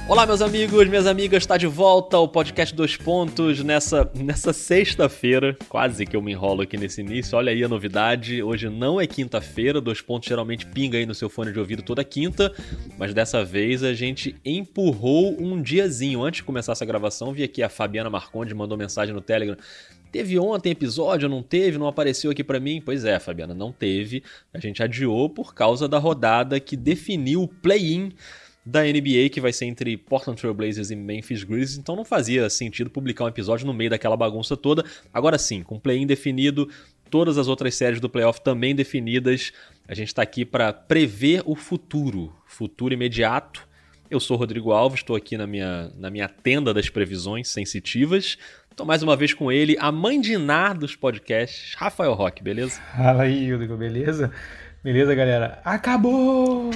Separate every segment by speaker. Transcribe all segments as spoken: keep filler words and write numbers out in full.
Speaker 1: Olá, meus amigos, minhas amigas, está de volta ao podcast Dois Pontos nessa, nessa sexta-feira. Quase que eu me enrolo aqui nesse início. Olha aí a novidade. Hoje não é quinta-feira. Dois Pontos geralmente pinga aí no seu fone de ouvido toda quinta. Mas dessa vez a gente empurrou um diazinho. Antes de começar essa gravação, vi aqui a Fabiana Marconde mandou mensagem no Telegram. Teve ontem episódio, não teve? Não apareceu aqui pra mim? Pois é, Fabiana, não teve. A gente adiou por causa da rodada que definiu o play-in da N B A, que vai ser entre Portland Trail Blazers e Memphis Grizzlies, então não fazia sentido publicar um episódio no meio daquela bagunça toda. Agora sim, com o play-in definido, todas as outras séries do playoff também definidas, a gente está aqui para prever o futuro, futuro imediato. Eu sou o Rodrigo Alves, estou aqui na minha, na minha tenda das previsões sensitivas. Estou mais uma vez com ele, a mãe de Iná dos podcasts, Rafael Roque, beleza?
Speaker 2: Fala aí, Rodrigo, beleza? Beleza, galera? Acabou!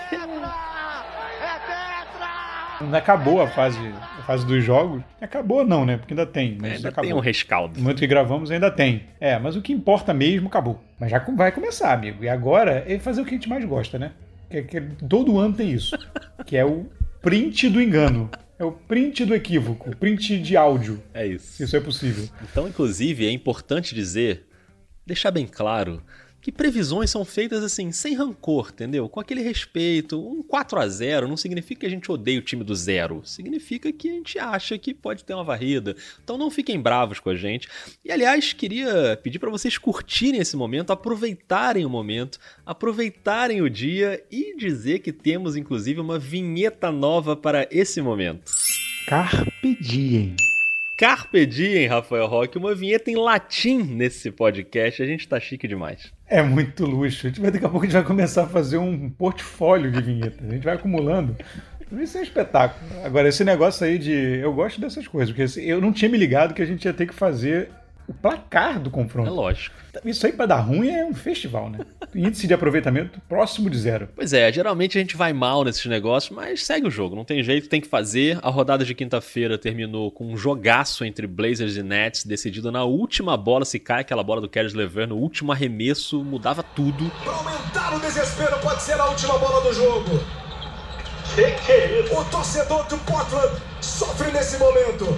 Speaker 2: Não acabou a fase, a fase dos jogos. Acabou não, né? Porque ainda tem. Mas
Speaker 1: é, ainda
Speaker 2: acabou.
Speaker 1: Tem um rescaldo.
Speaker 2: No momento que gravamos ainda tem. É, mas o que importa mesmo acabou. Mas já vai começar, amigo. E agora é fazer o que a gente mais gosta, né? Que, que todo ano tem isso. Que é o print do engano. É o print do equívoco. O print de áudio.
Speaker 1: É isso.
Speaker 2: Se isso é possível.
Speaker 1: Então, inclusive, é importante dizer, deixar bem claro, que previsões são feitas assim, sem rancor, entendeu? Com aquele respeito. Um quatro a zero não significa que a gente odeia o time do zero. Significa que a gente acha que pode ter uma varrida. Então não fiquem bravos com a gente. E, aliás, queria pedir para vocês curtirem esse momento, aproveitarem o momento, aproveitarem o dia e dizer que temos, inclusive, uma vinheta nova para esse momento.
Speaker 2: Carpe diem.
Speaker 1: Carpe diem, Rafael Roque, uma vinheta em latim nesse podcast. A gente tá chique demais.
Speaker 2: É muito luxo. A gente vai, daqui a pouco a gente vai começar a fazer um portfólio de vinhetas. A gente vai acumulando. Isso é um espetáculo. Agora, esse negócio aí de... Eu gosto dessas coisas, porque eu não tinha me ligado que a gente ia ter que fazer o placar do confronto.
Speaker 1: É lógico.
Speaker 2: Isso aí, pra dar ruim, é um festival, né? Índice de aproveitamento próximo de zero.
Speaker 1: Pois é, geralmente a gente vai mal nesses negócios, mas segue o jogo, não tem jeito, tem que fazer. A rodada de quinta-feira terminou com um jogaço entre Blazers e Nets, decidido na última bola. Se cai aquela bola do Caris LeVert no último arremesso, mudava tudo.
Speaker 3: Pra aumentar o desespero, pode ser a última bola do jogo. Que que é isso? O torcedor do Portland sofre nesse momento.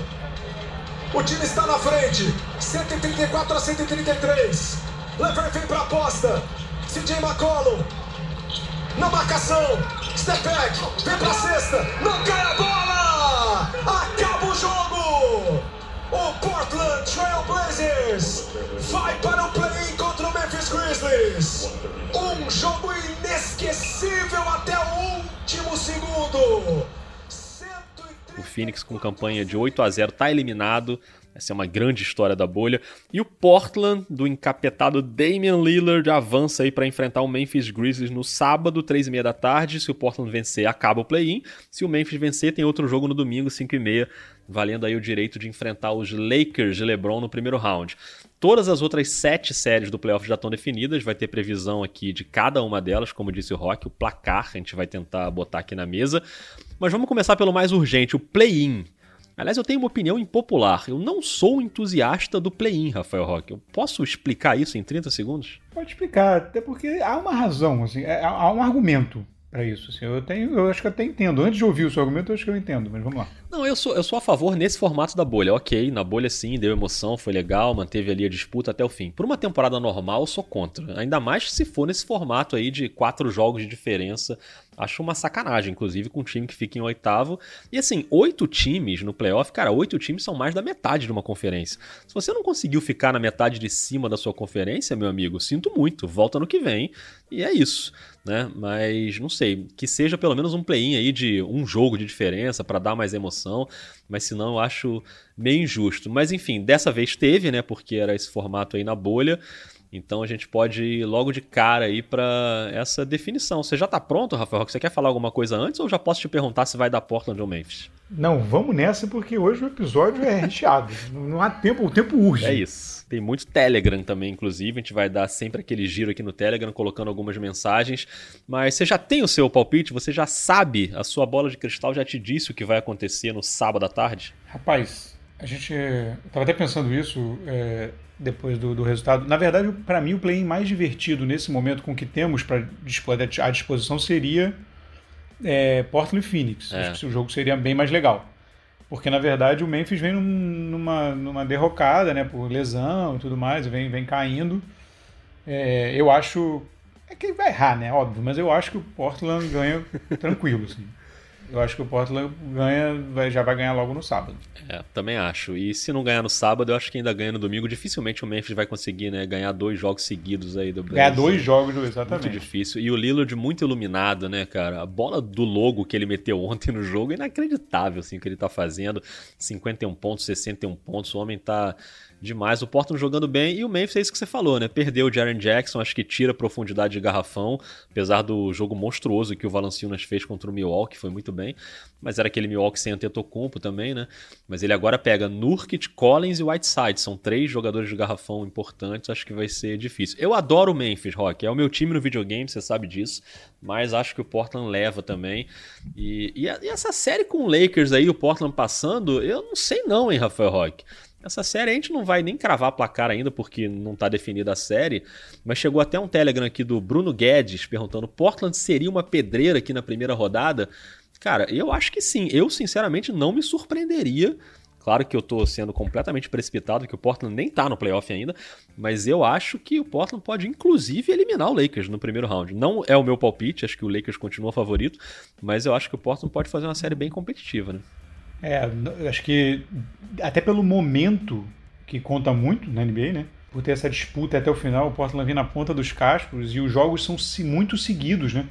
Speaker 3: O time está na frente, cento e trinta e quatro a cento e trinta e três. LeVert vem para a aposta. C J McCollum na marcação. Step back, vem para a cesta. Não cai a bola. Acaba o jogo. O Portland Trail Blazers vai para o play-in contra o Memphis Grizzlies. Um jogo inesquecível até o último segundo.
Speaker 1: O Phoenix, com campanha de oito a zero, está eliminado. Essa é uma grande história da bolha. E o Portland, do encapetado Damian Lillard, avança aí para enfrentar o Memphis Grizzlies no sábado, três e meia da tarde. Se o Portland vencer, acaba o play-in. Se o Memphis vencer, tem outro jogo no domingo, cinco e meia, valendo aí o direito de enfrentar os Lakers de LeBron no primeiro round. Todas as outras sete séries do playoff já estão definidas, vai ter previsão aqui de cada uma delas, como disse o Rock, o placar, a gente vai tentar botar aqui na mesa. Mas vamos começar pelo mais urgente, o play-in. Aliás, eu tenho uma opinião impopular, eu não sou um entusiasta do play-in, Rafael Roque. Eu posso explicar isso em trinta segundos?
Speaker 2: Pode explicar, até porque há uma razão, assim, há um argumento para isso. Assim, eu, tenho, eu acho que eu até entendo. Antes de ouvir o seu argumento, eu acho que eu entendo, mas vamos lá.
Speaker 1: Não, eu sou, eu sou a favor nesse formato da bolha. Ok, na bolha sim, deu emoção, foi legal, manteve ali a disputa até o fim. Por uma temporada normal, eu sou contra. Ainda mais se for nesse formato aí de quatro jogos de diferença. Acho uma sacanagem, inclusive, com um time que fica em oitavo. E assim, oito times no playoff, cara, oito times são mais da metade de uma conferência. Se você não conseguiu ficar na metade de cima da sua conferência, meu amigo, sinto muito, volta no que vem. E é isso, né? Mas, não sei, que seja pelo menos um play-in aí de um jogo de diferença para dar mais emoção. Mas senão eu acho meio injusto. Mas enfim, dessa vez teve, né? Porque era esse formato aí na bolha. Então a gente pode ir logo de cara aí para essa definição. Você já está pronto, Rafael? Você quer falar alguma coisa antes ou já posso te perguntar se vai dar Portland ou Memphis?
Speaker 2: Não, vamos nessa porque hoje o episódio é recheado. Não há tempo, o tempo urge.
Speaker 1: É isso. Tem muito Telegram também, inclusive. A gente vai dar sempre aquele giro aqui no Telegram, colocando algumas mensagens. Mas você já tem o seu palpite? Você já sabe? A sua bola de cristal já te disse o que vai acontecer no sábado à tarde?
Speaker 2: Rapaz, a gente... Eu tava até pensando isso... É... depois do, do resultado. Na verdade, para mim, o play-in mais divertido nesse momento com o que temos pra, à disposição seria é, Portland e Phoenix.
Speaker 1: É.
Speaker 2: Acho que o jogo seria bem mais legal. Porque, na verdade, o Memphis vem num, numa, numa derrocada, né? Por lesão e tudo mais, vem, vem caindo. É, eu acho... É que ele vai errar, né? Óbvio. Mas eu acho que o Portland ganha tranquilo, assim. Eu acho que o Portland ganha, vai, já vai ganhar logo no sábado.
Speaker 1: É, também acho. E se não ganhar no sábado, eu acho que ainda ganha no domingo. Dificilmente o Memphis vai conseguir, né, ganhar dois jogos seguidos aí do Blazers.
Speaker 2: Ganhar dois jogos, exatamente.
Speaker 1: Muito difícil. E o Lillard muito iluminado, né, cara? A bola do logo que ele meteu ontem no jogo é inacreditável, assim, o que ele tá fazendo. cinquenta e um pontos, sessenta e um pontos. O homem tá demais. O Portland jogando bem. E o Memphis é isso que você falou, né? Perdeu o Jaren Jackson, acho que tira a profundidade de garrafão, apesar do jogo monstruoso que o Valanciunas fez contra o Milwaukee, foi muito bem. Mas era aquele Milwaukee sem Antetokounmpo também, né? Mas ele agora pega Nurkic, Collins e Whiteside. São três jogadores de garrafão importantes. Acho que vai ser difícil. Eu adoro o Memphis, Rock. É o meu time no videogame, você sabe disso. Mas acho que o Portland leva também. E, e, a, e essa série com o Lakers aí, o Portland passando, eu não sei não, hein, Rafael Roque? Essa série a gente não vai nem cravar placar ainda, porque não está definida a série, mas chegou até um Telegram aqui do Bruno Guedes perguntando: Portland seria uma pedreira aqui na primeira rodada? Cara, eu acho que sim. Eu, sinceramente, não me surpreenderia. Claro que eu tô sendo completamente precipitado, que o Portland nem tá no playoff ainda, mas eu acho que o Portland pode, inclusive, eliminar o Lakers no primeiro round. Não é o meu palpite, acho que o Lakers continua favorito, mas eu acho que o Portland pode fazer uma série bem competitiva, né?
Speaker 2: É, acho que até pelo momento, que conta muito na N B A, né? Por ter essa disputa até o final, o Portland vem na ponta dos cascos e os jogos são muito seguidos, né?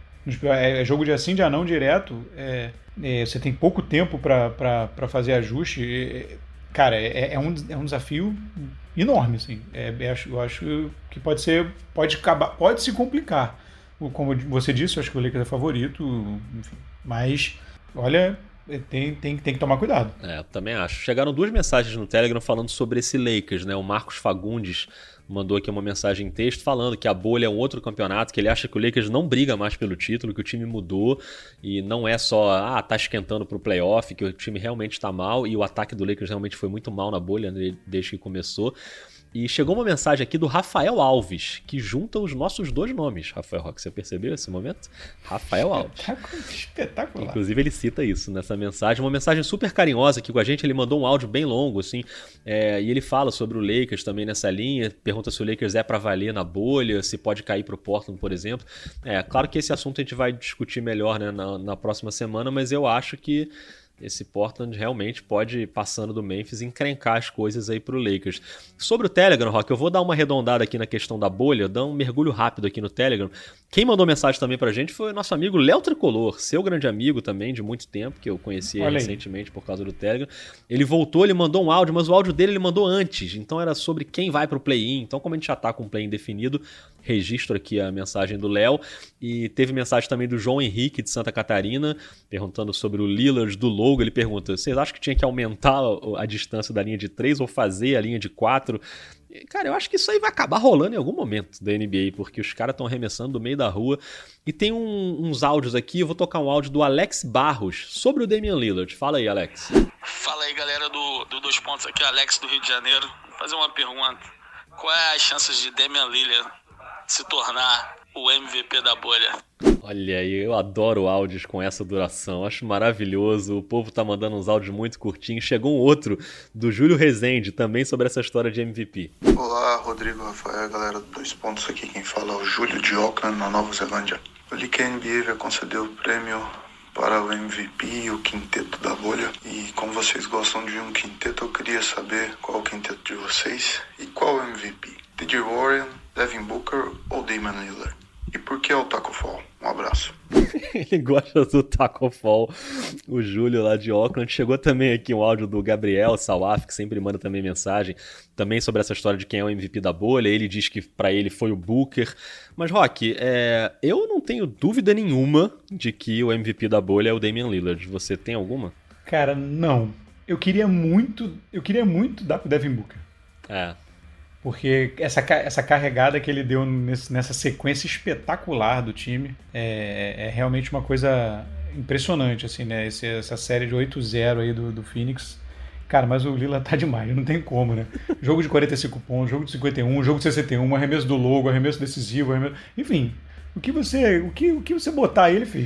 Speaker 2: É jogo de assim, de não direto, é, é, você tem pouco tempo para fazer ajuste. É, cara, é, é, um, é um desafio enorme, assim. É, é, eu acho que pode ser, pode acabar, pode se complicar. Como você disse, eu acho que o Lakers é favorito, enfim, mas olha, Tem, tem, tem que tomar cuidado.
Speaker 1: É, também acho. Chegaram duas mensagens no Telegram falando sobre esse Lakers, né? O Marcos Fagundes mandou aqui uma mensagem em texto falando que a bolha é um outro campeonato, que ele acha que o Lakers não briga mais pelo título, que o time mudou e não é só, ah, tá esquentando pro playoff, que o time realmente tá mal e o ataque do Lakers realmente foi muito mal na bolha, né, desde que começou. E chegou uma mensagem aqui do Rafael Alves, que junta os nossos dois nomes. Rafael Roque, você percebeu esse momento? Rafael Alves.
Speaker 2: Espetacular.
Speaker 1: Inclusive ele cita isso nessa mensagem. Uma mensagem super carinhosa aqui com a gente. Ele mandou um áudio bem longo, assim. É, e ele fala sobre o Lakers também nessa linha. Pergunta se o Lakers é pra valer na bolha, se pode cair pro Portland, por exemplo. É, claro que esse assunto a gente vai discutir melhor, né, na, na próxima semana, mas eu acho que esse Portland realmente pode ir passando do Memphis e encrencar as coisas aí pro Lakers. Sobre o Telegram, Rock, eu vou dar uma arredondada aqui na questão da bolha, dar um mergulho rápido aqui no Telegram. Quem mandou mensagem também pra gente foi o nosso amigo Léo Tricolor, seu grande amigo também de muito tempo, que eu conheci recentemente por causa do Telegram. Ele voltou, ele mandou um áudio, mas o áudio dele ele mandou antes, então era sobre quem vai pro play-in. Então, como a gente já tá com o play-in definido, registro aqui a mensagem do Léo. E teve mensagem também do João Henrique de Santa Catarina, perguntando sobre o Lillard do logo. Ele pergunta: vocês acham que tinha que aumentar a distância da linha de três ou fazer a linha de quatro? Cara, eu acho que isso aí vai acabar rolando em algum momento da N B A, porque os caras estão arremessando do meio da rua. E tem um, uns áudios aqui, eu vou tocar um áudio do Alex Barros sobre o Damian Lillard. Fala aí, Alex.
Speaker 4: Fala aí, galera do, do Dois Pontos, aqui é Alex do Rio de Janeiro. Vou fazer uma pergunta: qual é as chances de Damian Lillard se tornar o M V P da bolha?
Speaker 1: Olha aí, eu adoro áudios com essa duração, acho maravilhoso. O povo tá mandando uns áudios muito curtinhos. Chegou um outro do Júlio Rezende, também sobre essa história de M V P.
Speaker 5: Olá, Rodrigo, Rafael, galera do Dois Pontos aqui. Quem fala é o Júlio de Auckland, na Nova Zelândia. Eu li que a N B A vai conceder o prêmio para o M V P e o quinteto da bolha. E como vocês gostam de um quinteto, eu queria saber qual o quinteto de vocês e qual o M V P. T J Warren, Devin Booker ou Damian Lillard? E por que o Taco Fall? Um abraço.
Speaker 1: Ele gosta do Taco Fall. O Júlio lá de Auckland. Chegou também aqui um áudio do Gabriel Salaf, que sempre manda também mensagem, também sobre essa história de quem é o M V P da bolha. Ele diz que pra ele foi o Booker. Mas, Rock, é... eu não tenho dúvida nenhuma de que o M V P da bolha é o Damian Lillard. Você tem alguma?
Speaker 2: Cara, não. Eu queria muito, eu queria muito dar pro Devin Booker.
Speaker 1: É.
Speaker 2: Porque essa, essa carregada que ele deu nesse, nessa sequência espetacular do time é, é realmente uma coisa impressionante, assim, né? Esse, essa série de oito a zero aí do, do Phoenix. Cara, mas o Lillard tá demais, não tem como, né? Jogo de quarenta e cinco pontos, jogo de cinquenta e um, jogo de sessenta e um, arremesso do logo, arremesso decisivo, arremesso... enfim, o que você, o que, o que você botar aí, ele fez.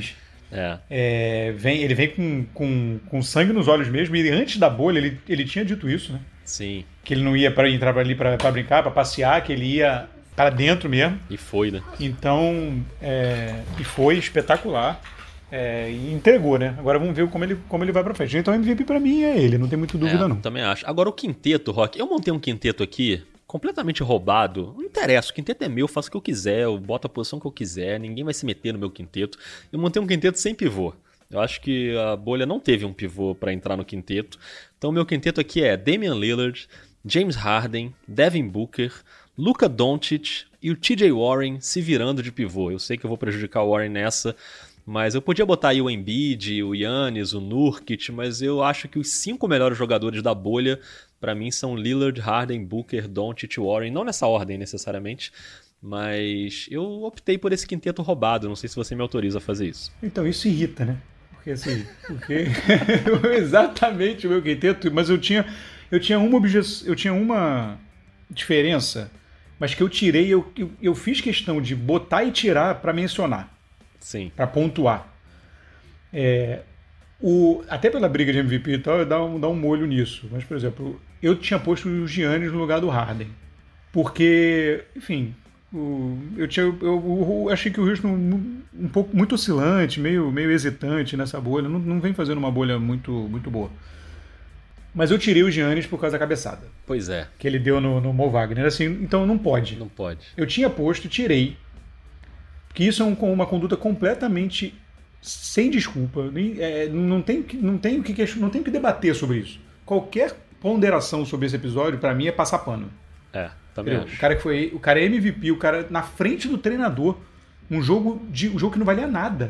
Speaker 1: É.
Speaker 2: É, vem, ele vem com, com, com sangue nos olhos mesmo, e antes da bolha ele, ele tinha dito isso, né?
Speaker 1: Sim.
Speaker 2: Que ele não ia para entrar ali para brincar, para passear, que ele ia para dentro mesmo.
Speaker 1: E foi, né?
Speaker 2: Então, é, e foi espetacular. É, e entregou, né? Agora vamos ver como ele, como ele vai pra frente. Então o M V P pra mim é ele, não tem muita dúvida
Speaker 1: é,
Speaker 2: não.
Speaker 1: Também acho. Agora o quinteto, Rock, eu montei um quinteto aqui completamente roubado. Não interessa, o quinteto é meu, eu faço o que eu quiser, eu boto a posição que eu quiser, ninguém vai se meter no meu quinteto. Eu montei um quinteto sem pivô. Eu acho que a bolha não teve um pivô pra entrar no quinteto. Então o meu quinteto aqui é Damian Lillard, James Harden, Devin Booker, Luka Doncic e o T J Warren se virando de pivô. Eu sei que eu vou prejudicar o Warren nessa, mas eu podia botar aí o Embiid, o Giannis, o Nurkic, mas eu acho que os cinco melhores jogadores da bolha, pra mim, são Lillard, Harden, Booker, Doncic e Warren. Não nessa ordem, necessariamente, mas eu optei por esse quinteto roubado. Não sei se você me autoriza a fazer isso.
Speaker 2: Então, isso irrita, né? Porque assim, porque exatamente o meu quinteto, mas eu tinha, eu tinha uma objeção, eu tinha uma diferença, mas que eu tirei, eu, eu, eu fiz questão de botar e tirar pra mencionar.
Speaker 1: Sim.
Speaker 2: Para pontuar. É, o, até pela briga de M V P e tal, dá um, dá um molho nisso. Mas, por exemplo, eu tinha posto o Giannis no lugar do Harden. Porque, enfim, o, eu, tinha, eu, eu achei que o Houston um, um pouco muito oscilante, meio, meio hesitante nessa bolha. Não, não vem fazendo uma bolha muito, muito boa. Mas eu tirei o Giannis por causa da cabeçada.
Speaker 1: Pois é.
Speaker 2: Que ele deu no, no Mo Wagner. Assim, então não pode.
Speaker 1: Não pode.
Speaker 2: Eu tinha posto, tirei. Que isso é um, uma conduta completamente sem desculpa. Nem, é, não tem não tem o que não tem que debater sobre isso. Qualquer ponderação sobre esse episódio, pra mim, é passar pano.
Speaker 1: É, também
Speaker 2: Entendeu?
Speaker 1: acho.
Speaker 2: O cara que foi, o cara é M V P, o cara na frente do treinador, um jogo de um jogo que não valia nada.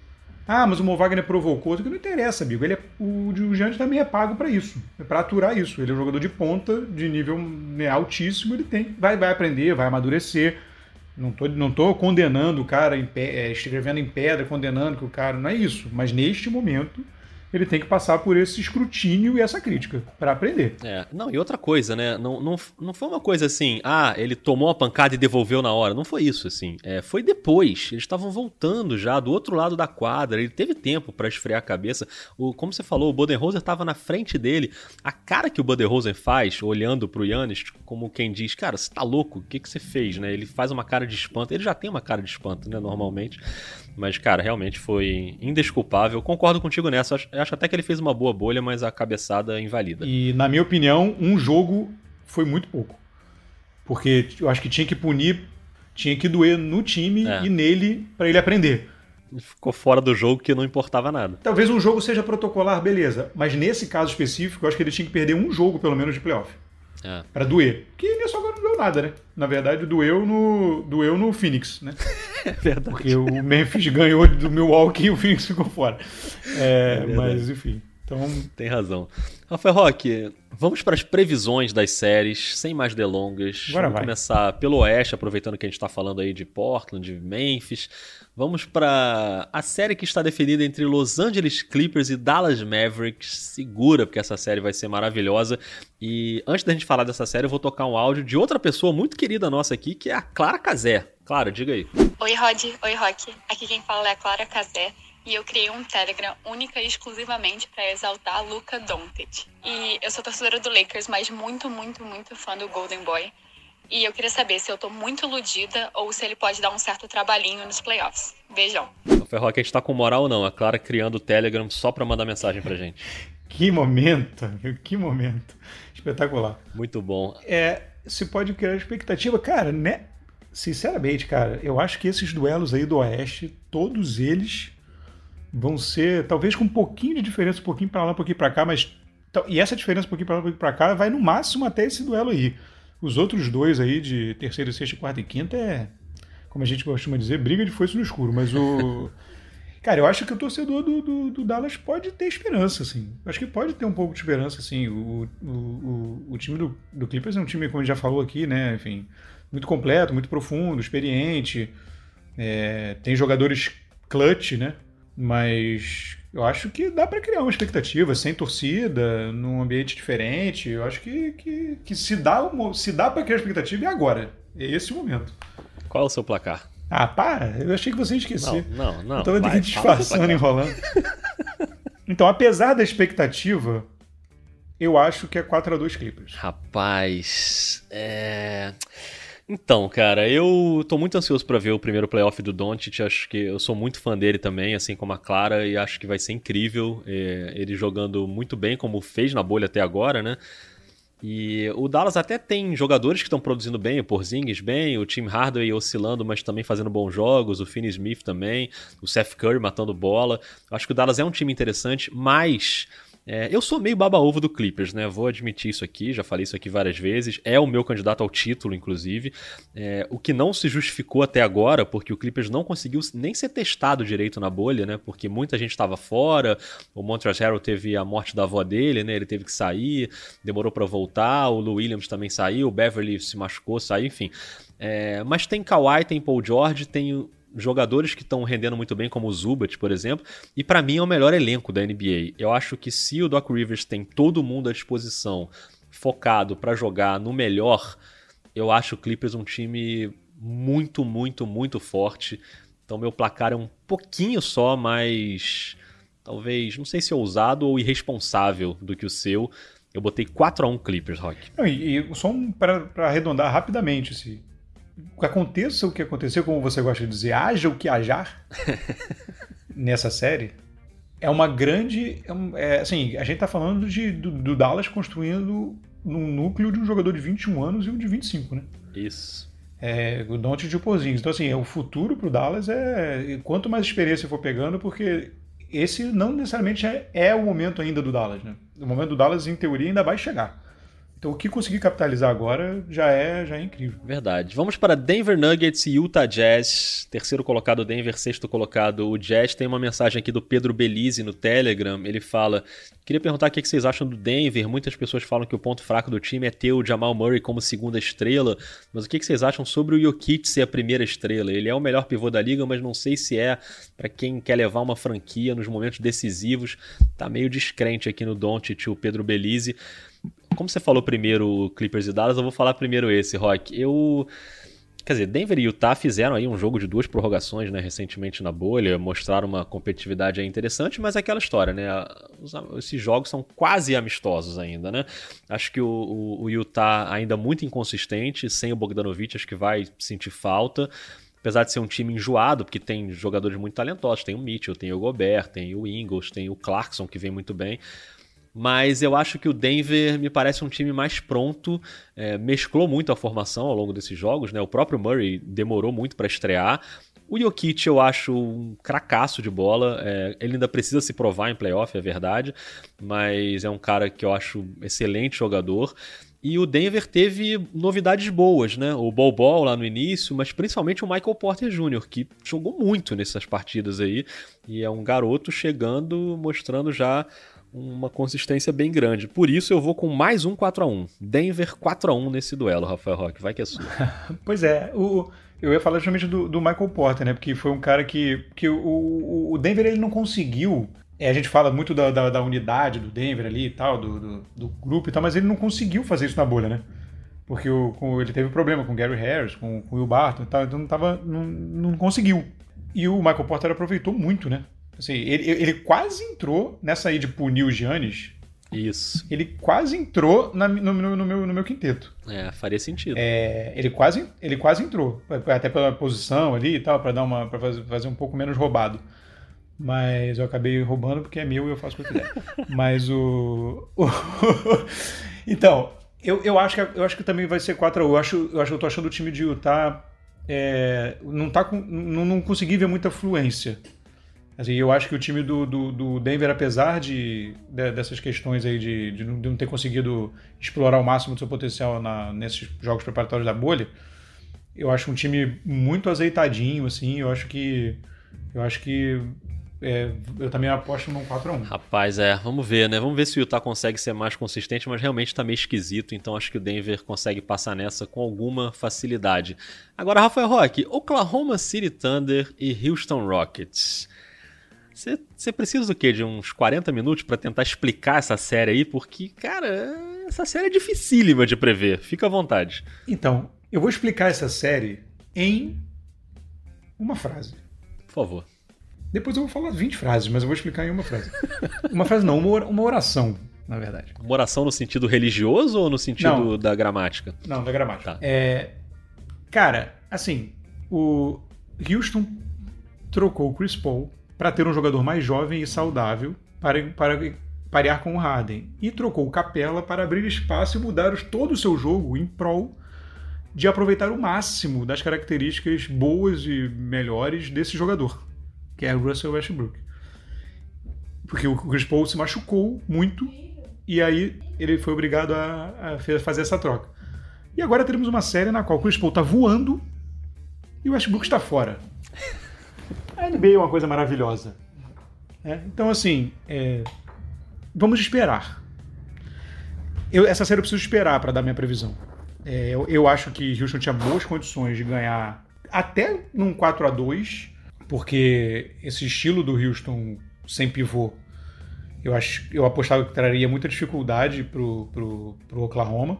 Speaker 2: Ah, mas o Mo Wagner provocou, isso que não interessa, amigo. Ele é, o, o Giannis também é pago pra isso, é pra aturar isso. Ele é um jogador de ponta, de nível, né, altíssimo, ele tem, vai, vai aprender, vai amadurecer. Não tô, não tô condenando o cara, em pé, é, escrevendo em pedra, condenando que o cara... Não é isso. Mas neste momento, ele tem que passar por esse escrutínio e essa crítica para aprender.
Speaker 1: É, não, e outra coisa, né? Não, não, não foi uma coisa assim, ah, ele tomou a pancada e devolveu na hora. Não foi isso, assim. É, foi depois. Eles estavam voltando já do outro lado da quadra. Ele teve tempo para esfriar a cabeça. O, como você falou, o Budenholzer estava na frente dele. A cara que o Budenholzer faz, olhando pro Giannis, como quem diz, cara, você tá louco? O que, que você fez, né? Ele faz uma cara de espanto. Ele já tem uma cara de espanto, né, normalmente. Mas, cara, realmente foi indesculpável. Concordo contigo nessa. Acho, acho até que ele fez uma boa bolha, mas a cabeçada invalida.
Speaker 2: E, na minha opinião, um jogo foi muito pouco. Porque eu acho que tinha que punir, tinha que doer no time é. e nele para ele aprender.
Speaker 1: Ficou fora do jogo que não importava nada.
Speaker 2: Talvez um jogo seja protocolar, beleza. Mas nesse caso específico, eu acho que ele tinha que perder um jogo, pelo menos, de playoff. É. Pra doer. Que nisso agora não deu nada, né? Na verdade, doeu no, doeu no Phoenix, né?
Speaker 1: É verdade.
Speaker 2: Porque o Memphis ganhou do Milwaukee e o Phoenix ficou fora. É, é mas, enfim. Então...
Speaker 1: Tem razão. Rafael Roque, vamos para as previsões das séries, sem mais delongas.
Speaker 2: Agora
Speaker 1: vamos
Speaker 2: vai.
Speaker 1: começar pelo Oeste, aproveitando que a gente está falando aí de Portland, de Memphis. Vamos para a série que está definida entre Los Angeles Clippers e Dallas Mavericks. Segura, porque essa série vai ser maravilhosa. E antes da gente falar dessa série, eu vou tocar um áudio de outra pessoa muito querida nossa aqui, que é a Clara Cazé. Clara, diga aí.
Speaker 6: Oi, Rod. Oi, Rock. Aqui quem fala é a Clara Cazé. E eu criei um Telegram única e exclusivamente para exaltar Luka Doncic. E eu sou torcedora do Lakers, mas muito, muito, muito fã do Golden Boy. E eu queria saber se eu tô muito iludida ou se ele pode dar um certo trabalhinho nos playoffs. Beijão.
Speaker 1: O Ferroque, a gente tá com moral ou não? A Clara criando o Telegram só pra mandar mensagem pra gente.
Speaker 2: Que momento, que momento. Espetacular.
Speaker 1: Muito bom.
Speaker 2: É, se pode criar expectativa. Cara, né? Sinceramente, cara, eu acho que esses duelos aí do Oeste, todos eles vão ser, talvez com um pouquinho de diferença, um pouquinho pra lá, um pouquinho pra cá, mas... E essa diferença um pouquinho pra lá, um pouquinho pra cá, vai no máximo até esse duelo aí. Os outros dois aí, de terceiro, sexto, quarto e quinto, é, como a gente costuma dizer, briga de foice no escuro. Mas o... Cara, eu acho que o torcedor do, do, do Dallas pode ter esperança, assim. Eu acho que pode ter um pouco de esperança, assim. O, o, o, o time do, do Clippers é um time, como a gente já falou aqui, né? Enfim, muito completo, muito profundo, experiente. É, tem jogadores clutch, né? Mas eu acho que dá para criar uma expectativa sem torcida, num ambiente diferente. Eu acho que, que, que se dá, uma, se dá para criar expectativa é agora. É esse o momento.
Speaker 1: Qual é o seu placar?
Speaker 2: Ah, para! Eu achei que você ia esquecer.
Speaker 1: Não, não, não.
Speaker 2: Eu tava aqui disfarçando, enrolando. Então, apesar da expectativa, eu acho que é quatro a dois Clippers.
Speaker 1: Rapaz, é... Então, cara, eu tô muito ansioso pra ver o primeiro playoff do Doncic. Acho que eu sou muito fã dele também, assim como a Clara, e acho que vai ser incrível. É, ele jogando muito bem, como fez na bolha até agora, né? E o Dallas até tem jogadores que estão produzindo bem, o Porzingis bem, o Tim Hardaway oscilando, mas também fazendo bons jogos, o Finney Smith também, o Seth Curry matando bola. Acho que o Dallas é um time interessante, mas... É, eu sou meio baba-ovo do Clippers, né? Vou admitir isso aqui, já falei isso aqui várias vezes. É o meu candidato ao título, inclusive. É, o que não se justificou até agora, porque o Clippers não conseguiu nem ser testado direito na bolha, né? Porque muita gente estava fora. O Montrezl Harrell teve a morte da avó dele, né? Ele teve que sair, demorou para voltar. O Lou Williams também saiu, o Beverly se machucou, saiu, enfim. É, mas tem Kawhi, tem Paul George, tem jogadores que estão rendendo muito bem, como o Zubat, por exemplo, e pra mim é o melhor elenco da N B A. Eu acho que se o Doc Rivers tem todo mundo à disposição, focado pra jogar no melhor, eu acho o Clippers um time muito, muito, muito forte. Então meu placar é um pouquinho só mais, talvez, não sei se ousado ou irresponsável do que o seu. Eu botei quatro a um Clippers, Rock.
Speaker 2: Não, e, e só um para arredondar rapidamente, assim. Aconteça o que aconteceu, como você gosta de dizer, haja o que hajar nessa série, é uma grande... É, assim, a gente tá falando de, do, do Dallas construindo um núcleo de um jogador de vinte e um anos e um de vinte e cinco, né?
Speaker 1: Isso.
Speaker 2: É, o Doncic e o Porzingis. Então, assim, o futuro pro Dallas é... Quanto mais experiência for pegando, porque esse não necessariamente é, é o momento ainda do Dallas, né? O momento do Dallas, em teoria, ainda vai chegar. Então o que conseguir capitalizar agora já é, já é incrível.
Speaker 1: Verdade. Vamos para Denver Nuggets e Utah Jazz. Terceiro colocado Denver, sexto colocado o Jazz. Tem uma mensagem aqui do Pedro Belize no Telegram. Ele fala: queria perguntar o que vocês acham do Denver. Muitas pessoas falam que o ponto fraco do time é ter o Jamal Murray como segunda estrela. Mas o que vocês acham sobre o Jokic ser a primeira estrela? Ele é o melhor pivô da liga, mas não sei se é para quem quer levar uma franquia nos momentos decisivos. Tá meio descrente aqui no Doncic, o Pedro Belize. Como você falou primeiro Clippers e Dallas, eu vou falar primeiro esse, Rock. Eu... Quer dizer, Denver e Utah fizeram aí um jogo de duas prorrogações, né, recentemente na bolha, mostraram uma competitividade aí interessante, mas é aquela história, né? Esses jogos são quase amistosos ainda, né? Acho que o, o, o Utah ainda muito inconsistente, sem o Bogdanovic, acho que vai sentir falta. Apesar de ser um time enjoado, porque tem jogadores muito talentosos, tem o Mitchell, tem o Gobert, tem o Ingles, tem o Clarkson, que vem muito bem. Mas eu acho que o Denver me parece um time mais pronto, é, mesclou muito a formação ao longo desses jogos, né? O próprio Murray demorou muito para estrear. O Jokic eu acho um cracaço de bola, é, ele ainda precisa se provar em playoff, é verdade, mas é um cara que eu acho excelente jogador. E o Denver teve novidades boas, né? O Bol Bol lá no início, mas principalmente o Michael Porter Júnior, que jogou muito nessas partidas aí, e é um garoto chegando, mostrando já uma consistência bem grande. Por isso eu vou com mais um quatro a um. Denver quatro a um nesse duelo, Rafael Roque. Vai que é sua.
Speaker 2: Pois é, o, eu ia falar justamente do, do Michael Porter, né? Porque foi um cara que, que o, o Denver ele não conseguiu. É, a gente fala muito da, da, da unidade do Denver ali e tal, do, do, do grupo e tal, mas ele não conseguiu fazer isso na bolha, né? Porque o, com, ele teve problema com o Gary Harris, com, com o Will Barton e tal, então não, tava, não, não conseguiu. E o Michael Porter aproveitou muito, né? Assim, ele, ele quase entrou nessa aí de punir o Giannis.
Speaker 1: Isso.
Speaker 2: Ele quase entrou na, no, no, no, meu, no meu quinteto.
Speaker 1: É, faria sentido.
Speaker 2: É, ele, quase, ele quase entrou. Até pela posição ali e tal, para dar uma, para fazer, fazer um pouco menos roubado. Mas eu acabei roubando porque é meu e eu faço o que eu quiser. Mas o. o então, eu, eu, acho que, eu acho que também vai ser quatro a um. Eu acho, eu acho que eu tô achando o time de Utah. É, não, tá com, não, não consegui ver muita fluência. Assim, eu acho que o time do, do, do Denver, apesar de, de, dessas questões aí de, de não ter conseguido explorar o máximo do seu potencial na, nesses jogos preparatórios da bolha, eu acho um time muito azeitadinho, assim, eu acho que eu acho que é, eu também aposto num quatro a um.
Speaker 1: Rapaz, é, vamos ver, né? Vamos ver se o Utah consegue ser mais consistente, mas realmente tá meio esquisito, então acho que o Denver consegue passar nessa com alguma facilidade. Agora, Rafael Roque, Oklahoma City Thunder e Houston Rockets. Você precisa do quê? De uns quarenta minutos para tentar explicar essa série aí? Porque, cara, essa série é dificílima de prever. Fica à vontade.
Speaker 2: Então, eu vou explicar essa série em uma frase.
Speaker 1: Por favor.
Speaker 2: Depois eu vou falar vinte frases, mas eu vou explicar em uma frase. Uma frase não, uma oração, na verdade.
Speaker 1: Uma oração no sentido religioso ou no sentido não. da gramática?
Speaker 2: Não, da gramática.
Speaker 1: Tá.
Speaker 2: É, cara, assim, o Houston trocou o Chris Paul para ter um jogador mais jovem e saudável para, para parear com o Harden. E trocou o Capela para abrir espaço e mudar todo o seu jogo em prol de aproveitar o máximo das características boas e melhores desse jogador, que é o Russell Westbrook. Porque o Chris Paul se machucou muito e aí ele foi obrigado a, a fazer essa troca. E agora teremos uma série na qual o Chris Paul está voando e o Westbrook está fora. A N B A é uma coisa maravilhosa. É, então, assim, é, vamos esperar. Eu, essa série eu preciso esperar para dar minha previsão. É, eu, eu acho que Houston tinha boas condições de ganhar até num quatro a dois, porque esse estilo do Houston sem pivô, eu, acho, eu apostava que traria muita dificuldade pro, pro, pro Oklahoma,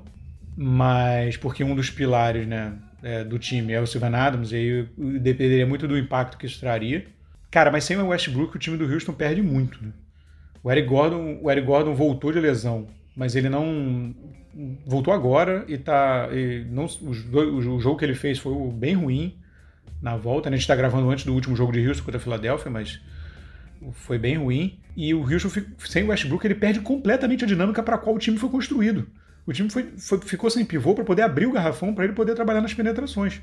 Speaker 2: mas porque um dos pilares, né, é, do time é o Steven Adams, e aí dependeria muito do impacto que isso traria. Cara, mas sem o Westbrook o time do Houston perde muito, né? O Eric Gordon, o Eric Gordon voltou de lesão, mas ele não voltou agora e tá e não, o, o jogo que ele fez foi bem ruim na volta, né? A gente está gravando antes do último jogo de Houston contra a Filadélfia, mas foi bem ruim. E o Houston, sem o Westbrook, ele perde completamente a dinâmica para a qual o time foi construído. O time foi, foi, ficou sem pivô para poder abrir o garrafão para ele poder trabalhar nas penetrações.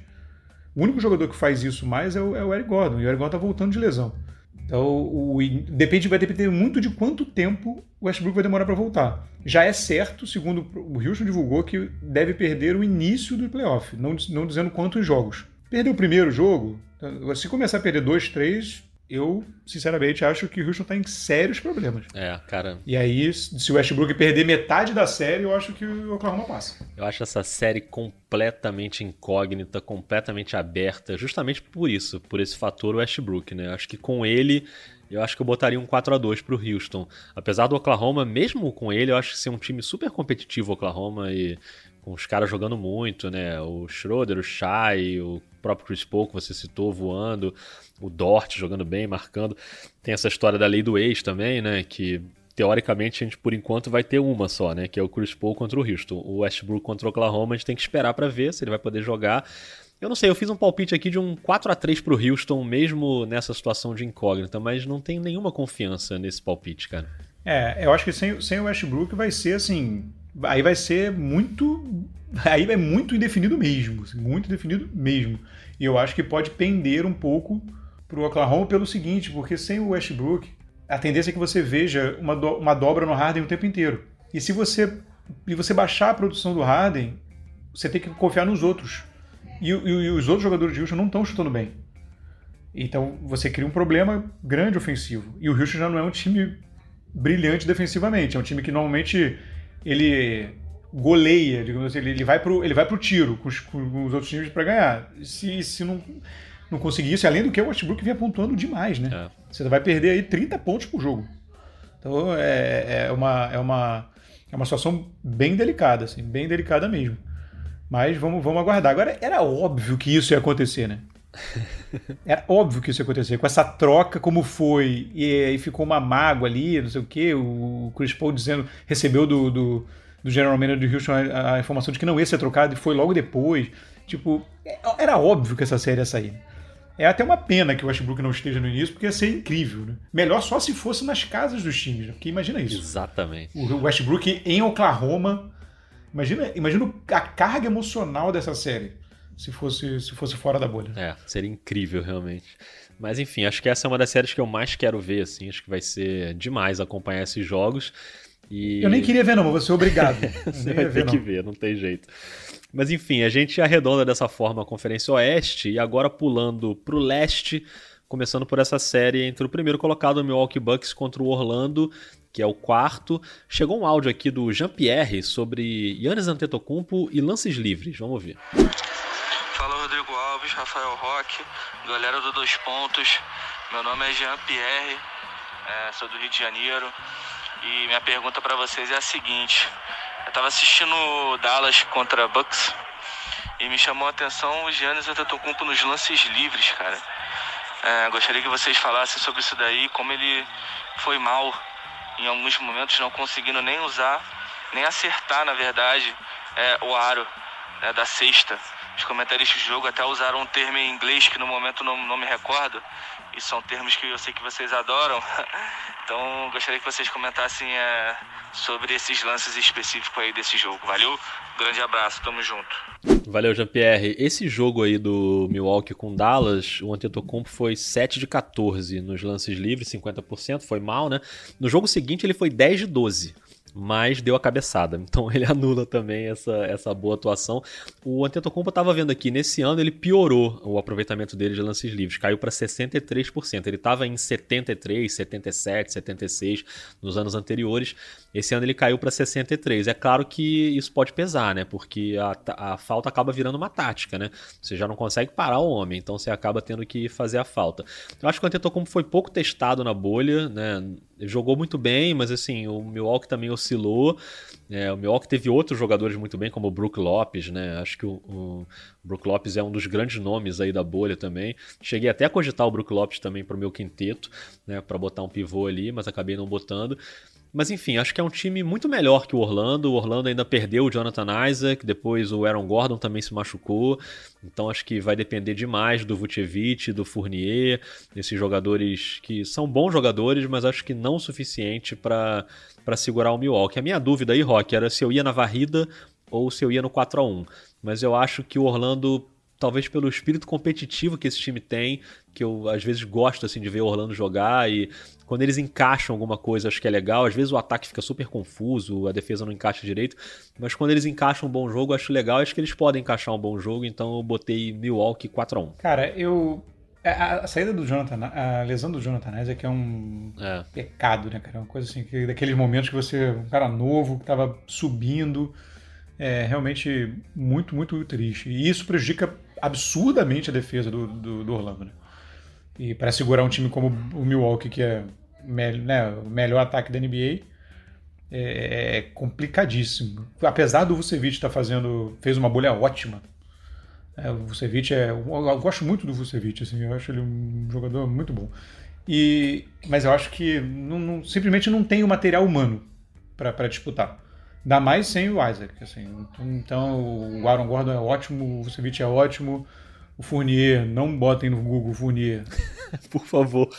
Speaker 2: O único jogador que faz isso mais é o, é o Eric Gordon, e o Eric Gordon está voltando de lesão. Então, o, depende, vai depender muito de quanto tempo o Westbrook vai demorar para voltar. Já é certo, segundo o Houston divulgou, que deve perder o início do playoff, não, não dizendo quantos jogos. Perder o primeiro jogo, se começar a perder dois, três, eu, sinceramente, acho que o Houston está em sérios problemas.
Speaker 1: É, cara...
Speaker 2: E aí, se o Westbrook perder metade da série, eu acho que o Oklahoma passa.
Speaker 1: Eu acho essa série completamente incógnita, completamente aberta, justamente por isso, por esse fator Westbrook, né? Eu acho que com ele, eu acho que eu botaria um quatro a dois pro Houston. Apesar do Oklahoma, mesmo com ele, eu acho que ser um time super competitivo, o Oklahoma, e com os caras jogando muito, né? O Schroeder, o Shai, o próprio Chris Paul, que você citou, voando, o Dort jogando bem, marcando. Tem essa história da lei do ex também, né? Que teoricamente a gente por enquanto vai ter uma só, né? Que é o Chris Paul contra o Houston. O Westbrook contra o Oklahoma a gente tem que esperar para ver se ele vai poder jogar. Eu não sei, eu fiz um palpite aqui de um quatro a três pro Houston, mesmo nessa situação de incógnita, mas não tenho nenhuma confiança nesse palpite, cara.
Speaker 2: É, eu acho que sem, sem o Westbrook vai ser assim... Aí vai ser muito... Aí é muito indefinido mesmo. Muito indefinido mesmo. E eu acho que pode pender um pouco pro Oklahoma pelo seguinte, porque sem o Westbrook, a tendência é que você veja uma, do, uma dobra no Harden o tempo inteiro. E se você, e você baixar a produção do Harden, você tem que confiar nos outros. E, e, e os outros jogadores de Houston não estão chutando bem. Então você cria um problema grande ofensivo. E o Houston já não é um time brilhante defensivamente. É um time que normalmente ele goleia, digamos assim, ele vai pro, ele vai pro tiro com os, com os outros times para ganhar. Se, se não, não conseguir isso, além do que o Westbrook vinha pontuando demais, né? É. Você vai perder aí trinta pontos por jogo. Então é, é, uma, é, uma, é uma situação bem delicada, assim, bem delicada mesmo. Mas vamos, vamos aguardar. Agora, era óbvio que isso ia acontecer, né? Era óbvio que isso ia acontecer. Com essa troca como foi, e aí ficou uma mágoa ali, não sei o quê, o Chris Paul dizendo, recebeu do, do, do General Manager de Houston a, a informação de que não ia ser trocado e foi logo depois. Tipo, era óbvio que essa série ia sair. É até uma pena que o Westbrook não esteja no início, porque ia ser incrível, né? Melhor só se fosse nas casas dos times, né? Porque imagina isso.
Speaker 1: Exatamente.
Speaker 2: O Westbrook em Oklahoma. Imagina, imagina a carga emocional dessa série. Se fosse, se fosse fora da bolha.
Speaker 1: É, seria incrível, realmente. Mas, enfim, acho que essa é uma das séries que eu mais quero ver, assim. Acho que vai ser demais acompanhar esses jogos. E...
Speaker 2: Eu nem queria ver, não, mas vou ser obrigado.
Speaker 1: Você vai ter ver, que não. ver, não tem jeito. Mas, enfim, a gente arredonda dessa forma a Conferência Oeste e agora pulando pro leste, começando por essa série entre o primeiro colocado, o Milwaukee Bucks, contra o Orlando, que é o quarto. Chegou um áudio aqui do Jean-Pierre sobre Giannis Antetokounmpo e lances livres. Vamos ouvir.
Speaker 4: Fala, Rodrigo Alves, Rafael Roque, galera do Dois Pontos. Meu nome é Jean-Pierre, é, sou do Rio de Janeiro. E minha pergunta para vocês é a seguinte. Eu tava assistindo Dallas contra Bucks E me chamou a atenção o Giannis Antetokounmpo nos lances livres, cara. É, gostaria que vocês falassem sobre isso daí, como ele foi mal em alguns momentos, não conseguindo nem usar, nem acertar, na verdade, é, o aro, né, da cesta. Os comentaristas do jogo até usaram um termo em inglês que no momento não, não me recordo, e são termos que eu sei que vocês adoram. Então gostaria que vocês comentassem é, sobre esses lances específicos aí desse jogo. Valeu? Grande abraço, tamo junto.
Speaker 1: Valeu, Jean-Pierre. Esse jogo aí do Milwaukee com Dallas, o Antetokounmpo foi sete de catorze nos lances livres, cinquenta por cento, foi mal, né? No jogo seguinte ele foi dez de doze. Mas deu a cabeçada, então ele anula também essa, essa boa atuação. O Antetokounmpo eu estava vendo aqui, nesse ano ele piorou o aproveitamento dele de lances livres, caiu para sessenta e três por cento, ele estava em setenta e três, setenta e sete, setenta e seis nos anos anteriores, esse ano ele caiu para sessenta e três. É claro que isso pode pesar, né? Porque a, a falta acaba virando uma tática, né? Você já não consegue parar o homem, então você acaba tendo que fazer a falta. Eu acho que o Antetokounmpo foi pouco testado na bolha, né? Ele jogou muito bem, mas assim, o Milwaukee também oscilou. É, o Milwaukee teve outros jogadores muito bem, como o Brook Lopes, né? Acho que o, o Brook Lopes é um dos grandes nomes aí da bolha também. Cheguei até a cogitar o Brook Lopes também para o meu quinteto, né? Para botar um pivô ali, mas acabei não botando. Mas enfim, acho que é um time muito melhor que o Orlando. O Orlando ainda perdeu o Jonathan Isaac, depois o Aaron Gordon também se machucou. Então acho que vai depender demais do Vucevic, do Fournier, desses jogadores que são bons jogadores, mas acho que não o suficiente para para segurar o Milwaukee. A minha dúvida aí, Rock, era se eu ia na varrida ou se eu ia no quatro a um. Mas eu acho que o Orlando, talvez pelo espírito competitivo que esse time tem, que eu às vezes gosto assim, de ver o Orlando jogar, e quando eles encaixam alguma coisa acho que é legal. Às vezes o ataque fica super confuso, a defesa não encaixa direito, mas quando eles encaixam um bom jogo eu acho legal. Acho que eles podem encaixar um bom jogo, então eu botei Milwaukee quatro a um.
Speaker 2: Cara, eu... A, a saída do Jonathan, a lesão do Jonathan Isaac é um é. pecado, né, cara? É uma coisa assim, que, daqueles momentos que você, um cara novo, que tava subindo, é realmente muito, muito triste. E isso prejudica absurdamente a defesa do, do, do Orlando, né? E para segurar um time como o Milwaukee, que é me, né, o melhor ataque da N B A, é, é complicadíssimo. Apesar do Vucevic estar fazendo, fez uma bolha ótima. É, o Vucevic é, eu gosto muito do Vucevic, assim, eu acho ele um jogador muito bom. E, mas eu acho que não, não, simplesmente não tem o material humano para disputar. Ainda mais sem o Isaac. Assim. Então o Aaron Gordon é ótimo, o Vucevic é ótimo, o Fournier, não botem no Google Fournier.
Speaker 1: Por favor.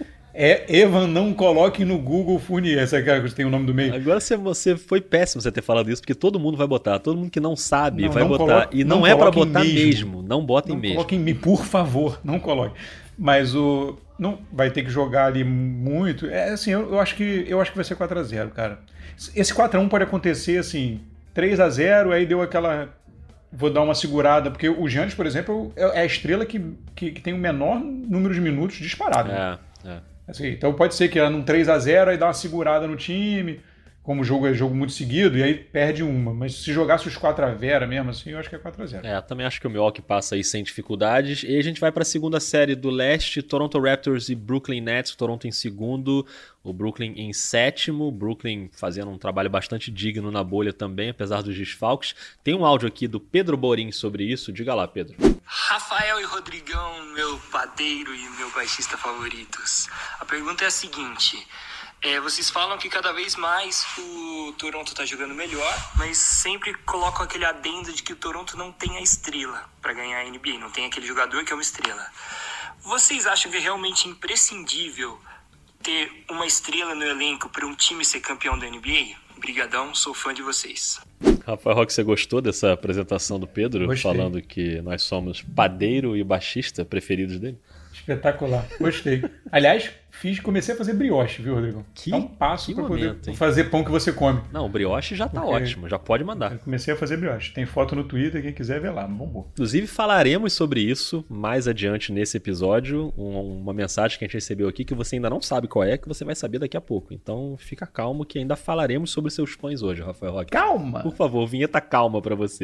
Speaker 2: É, Evan, não coloquem no Google Fournier. Essa cara que tem o nome do meio.
Speaker 1: Agora você, você foi péssimo você ter falado isso, porque todo mundo vai botar. Todo mundo que não sabe não, vai
Speaker 2: não
Speaker 1: botar.
Speaker 2: Coloque,
Speaker 1: e não, não é pra botar mesmo. mesmo. Não botem
Speaker 2: não
Speaker 1: mesmo.
Speaker 2: Coloquem me, por favor. Não coloquem. Mas o... Não, vai ter que jogar ali muito. É assim, eu, eu, acho que, eu acho que vai ser quatro a zero, cara. Esse quatro a um pode acontecer assim, três a zero, aí deu aquela... Vou dar uma segurada, porque o Giannis, por exemplo, é a estrela que, que, que tem o menor número de minutos disparado.
Speaker 1: É, é.
Speaker 2: Assim, então pode ser que ela num três a zero aí dá uma segurada no time, como o jogo é jogo muito seguido, e aí perde uma. Mas se jogasse os quatro a zero mesmo assim, eu acho que é quatro a zero.
Speaker 1: É, também acho que o Milwaukee passa aí sem dificuldades. E a gente vai para a segunda série do leste, Toronto Raptors e Brooklyn Nets. Toronto em segundo, o Brooklyn em sétimo. Brooklyn fazendo um trabalho bastante digno na bolha também, apesar dos desfalques. Tem um áudio aqui do Pedro Borim sobre isso. Diga lá, Pedro.
Speaker 7: Rafael e Rodrigão, meu padeiro e meu baixista favoritos. A pergunta é a seguinte... É, vocês falam que cada vez mais o Toronto tá jogando melhor, mas sempre colocam aquele adendo de que o Toronto não tem a estrela para ganhar a N B A, não tem aquele jogador que é uma estrela. Vocês acham que é realmente imprescindível ter uma estrela no elenco para um time ser campeão da N B A? Brigadão, sou fã de vocês.
Speaker 1: Rafael Roque, você gostou dessa apresentação do Pedro?
Speaker 2: Gostei.
Speaker 1: Falando que nós somos padeiro e baixista preferidos dele?
Speaker 2: Espetacular, gostei. Aliás, fiz, comecei a fazer brioche, viu, Rodrigo?
Speaker 1: Que,
Speaker 2: é um passo para poder
Speaker 1: hein?
Speaker 2: fazer pão que você come.
Speaker 1: Não, o brioche já tá Porque ótimo, já pode mandar.
Speaker 2: Eu comecei a fazer brioche. Tem foto no Twitter, quem quiser ver lá, bombou.
Speaker 1: Inclusive falaremos sobre isso mais adiante nesse episódio. Um, uma mensagem que a gente recebeu aqui que você ainda não sabe qual é, que você vai saber daqui a pouco. Então fica calmo que ainda falaremos sobre seus pães hoje, Rafael Roque.
Speaker 2: Calma!
Speaker 1: Por favor, vinheta calma para você.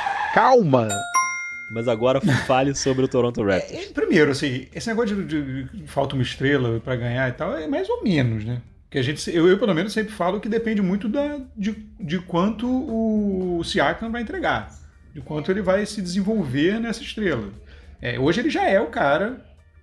Speaker 2: Calma!
Speaker 1: Mas agora fale sobre o Toronto Raptors.
Speaker 2: É, primeiro, assim, esse negócio de, de, de falta uma estrela para ganhar e tal, é mais ou menos, né? Que a gente, eu, eu, pelo menos, sempre falo que depende muito da, de, de quanto o Siakam vai entregar. de quanto ele vai se desenvolver nessa estrela. É, hoje ele já é o cara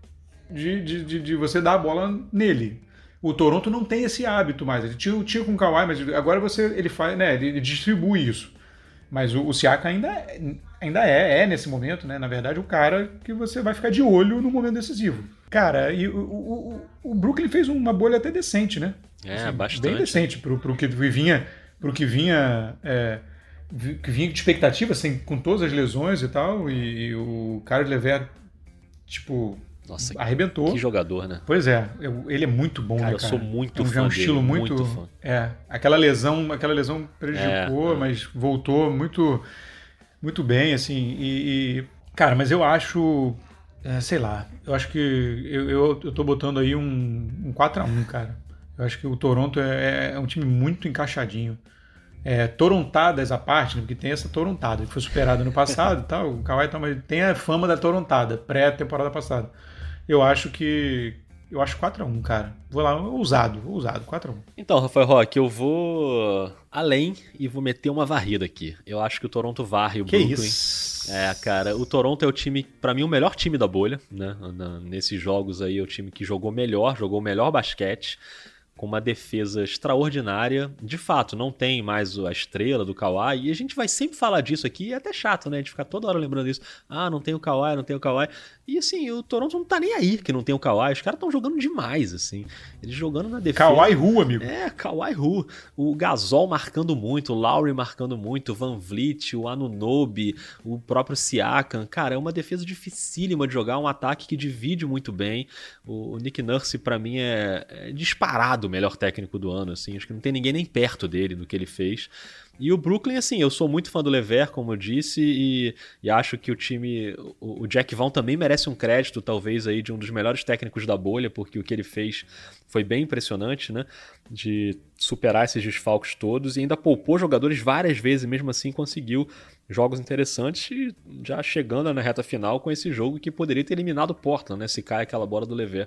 Speaker 2: de, de, de, de você dar a bola nele. O Toronto não tem esse hábito mais. Ele tinha, tinha com o Kawhi, mas agora você, ele, faz, né, ele distribui isso. Mas o, o Siakam ainda, ainda é, é, nesse momento, né, na verdade, o cara que você vai ficar de olho no momento decisivo. Cara, e o, o, o Brooklyn fez uma bolha até decente, né?
Speaker 1: É,
Speaker 2: assim,
Speaker 1: bastante.
Speaker 2: Bem decente pro, pro que vinha, pro que vinha, é, que vinha de expectativa, assim, com todas as lesões e tal, e, e o Caris LeVert, tipo,
Speaker 1: Nossa,
Speaker 2: arrebentou.
Speaker 1: Que jogador, né?
Speaker 2: Pois é, eu, ele é muito bom,
Speaker 1: cara,
Speaker 2: né, cara?
Speaker 1: Eu sou muito
Speaker 2: é um,
Speaker 1: fã
Speaker 2: é um
Speaker 1: dele,
Speaker 2: estilo muito,
Speaker 1: muito fã.
Speaker 2: É, aquela lesão, aquela lesão prejudicou,
Speaker 1: é,
Speaker 2: mas voltou muito, muito bem, assim, e, e cara, mas eu acho, é, sei lá, eu acho que eu, eu, eu tô botando aí um, um quatro a um, cara. Eu acho que o Toronto é, é um time muito encaixadinho. É, torontadas à parte, né, porque tem essa torontada que foi superada no passado e tal. O Kawhi tem a fama da torontada, pré-temporada passada. Eu acho que. Eu acho quatro a um, cara. Vou lá, ousado, ousado, quatro a um.
Speaker 1: Então, Rafael Roque, eu vou além e vou meter uma varrida aqui. Eu acho que o Toronto varre o
Speaker 2: que
Speaker 1: Brooklyn.
Speaker 2: Isso?
Speaker 1: É, cara, o Toronto é o time, pra mim, o melhor time da bolha, né? Nesses jogos aí, é o time que jogou melhor, jogou o melhor basquete, com uma defesa extraordinária. De fato, não tem mais a estrela do Kawhi, e a gente vai sempre falar disso aqui, e é até chato, né? A gente ficar toda hora lembrando isso. Ah, não tem o Kawhi, não tem o Kawhi. E assim, o Toronto não tá nem aí que não tem o Kawhi. Os caras estão jogando demais, assim. Eles jogando na defesa.
Speaker 2: Kawhi Ru, amigo.
Speaker 1: É, Kawhi Ru. O Gasol marcando muito, o Lowry marcando muito, o Van Vliet, o Anunoby, o próprio Siakam. Cara, é uma defesa dificílima de jogar, um ataque que divide muito bem. O, o Nick Nurse, pra mim, é, é disparado o melhor técnico do ano, assim. Acho que não tem ninguém nem perto dele do que ele fez. E o Brooklyn, assim, eu sou muito fã do LeVert, como eu disse, e, e acho que o time, o, o Jack Vaughn também merece um crédito, talvez, aí, de um dos melhores técnicos da bolha, porque o que ele fez foi bem impressionante, né, de superar esses desfalques todos, e ainda poupou jogadores várias vezes, e mesmo assim conseguiu jogos interessantes, e já chegando na reta final com esse jogo que poderia ter eliminado o Portland, né, se cai aquela bola do LeVert.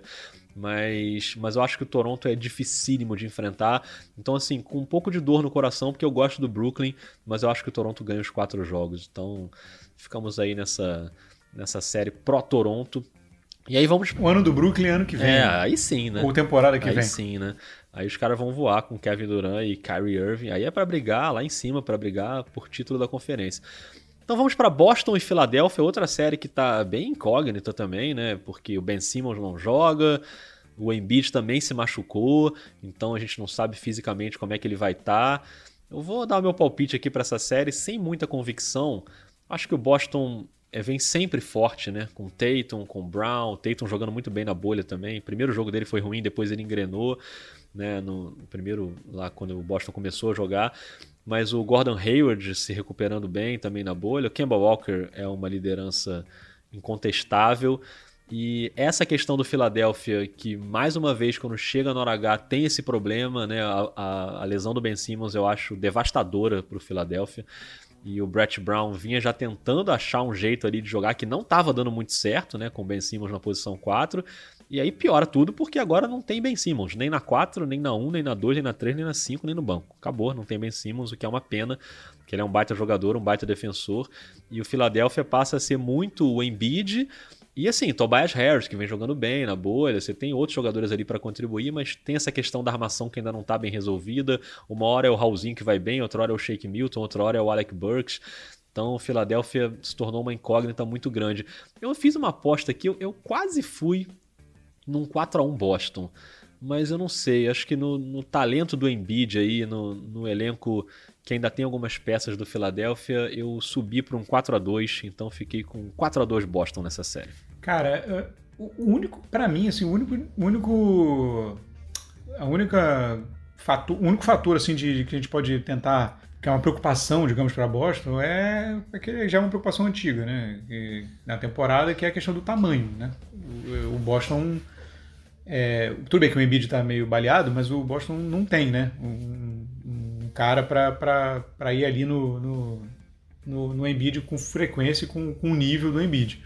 Speaker 1: Mas, mas eu acho que o Toronto é dificílimo de enfrentar. Então, assim, com um pouco de dor no coração, porque eu gosto do Brooklyn, mas eu acho que o Toronto ganha os quatro jogos. Então, ficamos aí nessa, nessa série pró-Toronto. E aí vamos...
Speaker 2: O ano do Brooklyn, ano que vem.
Speaker 1: É, aí sim, né?
Speaker 2: Ou temporada que
Speaker 1: aí
Speaker 2: vem.
Speaker 1: Aí sim, né? Aí os caras vão voar com Kevin Durant e Kyrie Irving. Aí é pra brigar lá em cima, pra brigar por título da conferência. Então vamos para Boston e Filadélfia, outra série que tá bem incógnita também, né? Porque o Ben Simmons não joga, o Embiid também se machucou, então a gente não sabe fisicamente como é que ele vai estar. Tá. Eu vou dar o meu palpite aqui para essa série sem muita convicção. Acho que o Boston é, vem sempre forte, né? Com Tatum, com Brown, Tatum jogando muito bem na bolha também. O primeiro jogo dele foi ruim, depois ele engrenou, né? No primeiro, lá quando o Boston começou a jogar. Mas o Gordon Hayward se recuperando bem também na bolha. O Kemba Walker é uma liderança incontestável. E essa questão do Philadelphia, que mais uma vez quando chega na hora H tem esse problema, né? a, a, a lesão do Ben Simmons eu acho devastadora para o Philadelphia. E o Brett Brown vinha já tentando achar um jeito ali de jogar que não estava dando muito certo, né? Com o Ben Simmons na posição quatro. E aí piora tudo porque agora não tem Ben Simmons, nem na quatro, nem na um, nem na dois, nem na três, nem na cinco, nem no banco. Acabou, não tem Ben Simmons, o que é uma pena, porque ele é um baita jogador, um baita defensor. E o Philadelphia passa a ser muito o Embiid. E assim, Tobias Harris, que vem jogando bem na bolha, você tem outros jogadores ali para contribuir, mas tem essa questão da armação que ainda não está bem resolvida. Uma hora é o Raulzinho que vai bem, outra hora é o Shake Milton, outra hora é o Alec Burks. Então o Philadelphia se tornou uma incógnita muito grande. Eu fiz uma aposta aqui, eu, eu quase fui num quatro a um Boston, mas eu não sei, acho que no, no talento do Embiid aí, no, no elenco que ainda tem algumas peças do Philadelphia, eu subi para um quatro a dois, então fiquei com quatro a dois Boston nessa série.
Speaker 2: Cara, o único, para mim, assim, o único, o único, a única fator, o único fator assim de, de que a gente pode tentar, que é uma preocupação, digamos, para Boston, é, é que já é uma preocupação antiga, né? Que, na temporada, que é a questão do tamanho, né? O, o Boston, é, tudo bem que o Embiid está meio baleado, mas o Boston não tem, né? Um, um cara para ir ali no, no, no, no Embiid com frequência, com, com o nível do Embiid.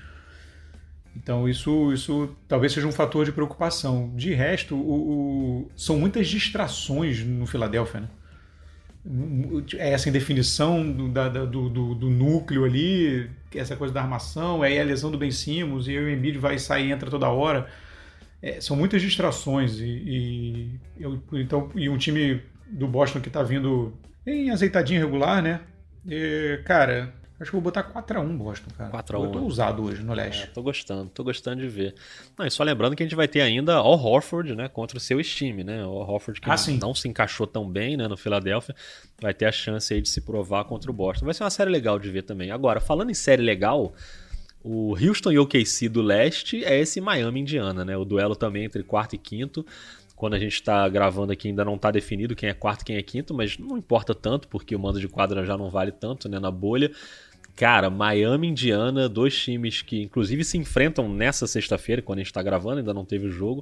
Speaker 2: Então isso, isso talvez seja um fator de preocupação. De resto, o, o, são muitas distrações no Philadelphia, né? essa indefinição do, da, do, do, do núcleo ali, essa coisa da armação, aí a lesão do Ben Simmons, e aí o Embiid vai sair e entra toda hora. É, são muitas distrações. E, e, eu, então, e um time do Boston que tá vindo em azeitadinho regular, né? E, cara, acho que eu vou botar quatro a um Boston, cara.
Speaker 1: quatro a um.
Speaker 2: Eu tô usado hoje no leste.
Speaker 1: É, tô gostando, tô gostando de ver. Não, e só lembrando que a gente vai ter ainda Al Horford, né, contra o seu time, né? O Al Horford que
Speaker 2: ah,
Speaker 1: não, não se encaixou tão bem, né, no Philadelphia, vai ter a chance aí de se provar contra o Boston. Vai ser uma série legal de ver também. Agora, falando em série legal, o Houston e o O K C do leste é esse Miami-Indiana, né? O duelo também entre quarto e quinto. Quando a gente está gravando aqui ainda não está definido quem é quarto e quem é quinto, mas não importa tanto, porque o mando de quadra já não vale tanto, né, na bolha. Cara, Miami e Indiana, dois times que inclusive se enfrentam nessa sexta-feira, quando a gente está gravando, ainda não teve o jogo,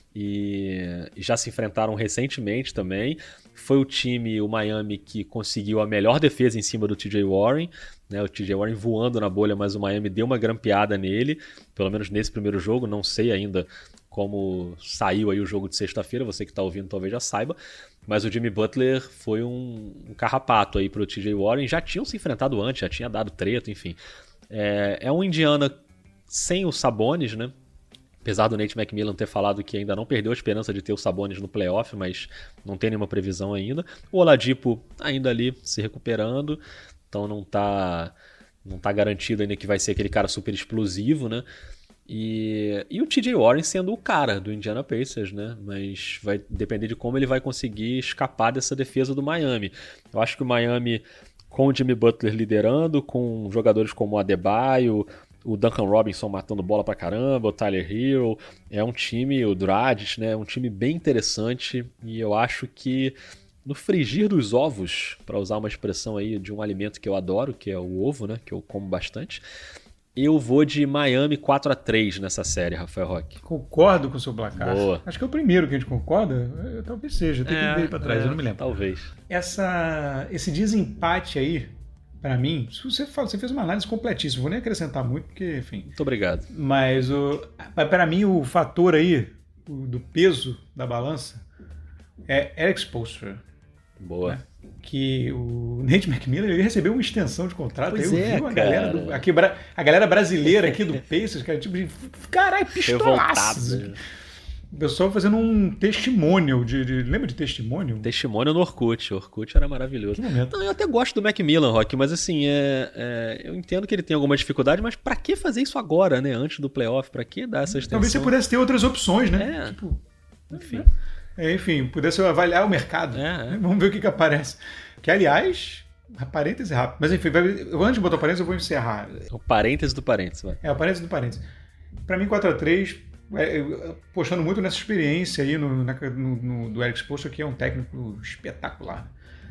Speaker 1: e já se enfrentaram recentemente também. Foi o time, o Miami, que conseguiu a melhor defesa em cima do T J Warren, né? O T J Warren voando na bolha, mas o Miami deu uma grampeada nele, pelo menos nesse primeiro jogo, não sei ainda como saiu aí o jogo de sexta-feira, você que está ouvindo talvez já saiba, mas o Jimmy Butler foi um, um carrapato aí pro T J Warren, já tinham se enfrentado antes, já tinha dado treta, enfim. É, é um Indiana sem o Sabonis, né? Apesar do Nate McMillan ter falado que ainda não perdeu a esperança de ter o Sabonis no playoff, mas não tem nenhuma previsão ainda. O Oladipo ainda ali se recuperando, então não tá, não tá garantido ainda que vai ser aquele cara super explosivo, né? E, e o T J Warren sendo o cara do Indiana Pacers, né? Mas vai depender de como ele vai conseguir escapar dessa defesa do Miami. Eu acho que o Miami, com o Jimmy Butler liderando, com jogadores como o Adebayo, o Duncan Robinson matando bola pra caramba, o Tyler Hero, é um time, o Dragic, né? É um time bem interessante, e eu acho que no frigir dos ovos, para usar uma expressão aí de um alimento que eu adoro, que é o ovo, né? Que eu como bastante, eu vou de Miami quatro a três nessa série, Rafael Roque.
Speaker 2: Concordo com o seu placar.
Speaker 1: Boa.
Speaker 2: Acho que é o primeiro que a gente concorda. É, talvez seja, tem
Speaker 1: É,
Speaker 2: que ver para trás,
Speaker 1: é,
Speaker 2: eu não me lembro.
Speaker 1: Talvez.
Speaker 2: Essa, esse desempate aí, para mim, você, fala, você fez uma análise completíssima. Vou nem acrescentar muito, porque, enfim.
Speaker 1: Muito obrigado.
Speaker 2: Mas para mim o fator aí o, do peso da balança é Eric Spoelstra.
Speaker 1: Boa.
Speaker 2: Né? Que o Nate McMillan ele recebeu uma extensão de contrato.
Speaker 1: Pois
Speaker 2: eu
Speaker 1: é,
Speaker 2: vi a
Speaker 1: cara.
Speaker 2: galera, do, aqui, a galera brasileira aqui do Pacers, cara, tipo de caralho, pistolaço.
Speaker 1: Revoltado.
Speaker 2: O pessoal fazendo um testemunho de, de. Lembra de testemunho?
Speaker 1: Testemunho no Orkut. O Orkut era maravilhoso.
Speaker 2: Que momento.
Speaker 1: Não, eu até gosto do McMillan, Rock, mas assim, é, é, eu entendo que ele tem alguma dificuldade, mas pra que fazer isso agora, né? Antes do playoff? Pra que dar essa extensão?
Speaker 2: Talvez você pudesse ter outras opções, né?
Speaker 1: É.
Speaker 2: Tipo,
Speaker 1: Enfim.
Speaker 2: É, enfim, pudesse avaliar o mercado.
Speaker 1: É, é.
Speaker 2: Vamos ver o que, que aparece. Que, aliás, parêntese rápido. Mas enfim, vai, antes de botar o parêntese, eu vou encerrar.
Speaker 1: O parêntese do parêntese, vai.
Speaker 2: É, o parêntese do parêntese. Pra mim, quatro a três, é, postando muito nessa experiência aí no, na, no, no, do Eric Spoelstra, que é um técnico espetacular.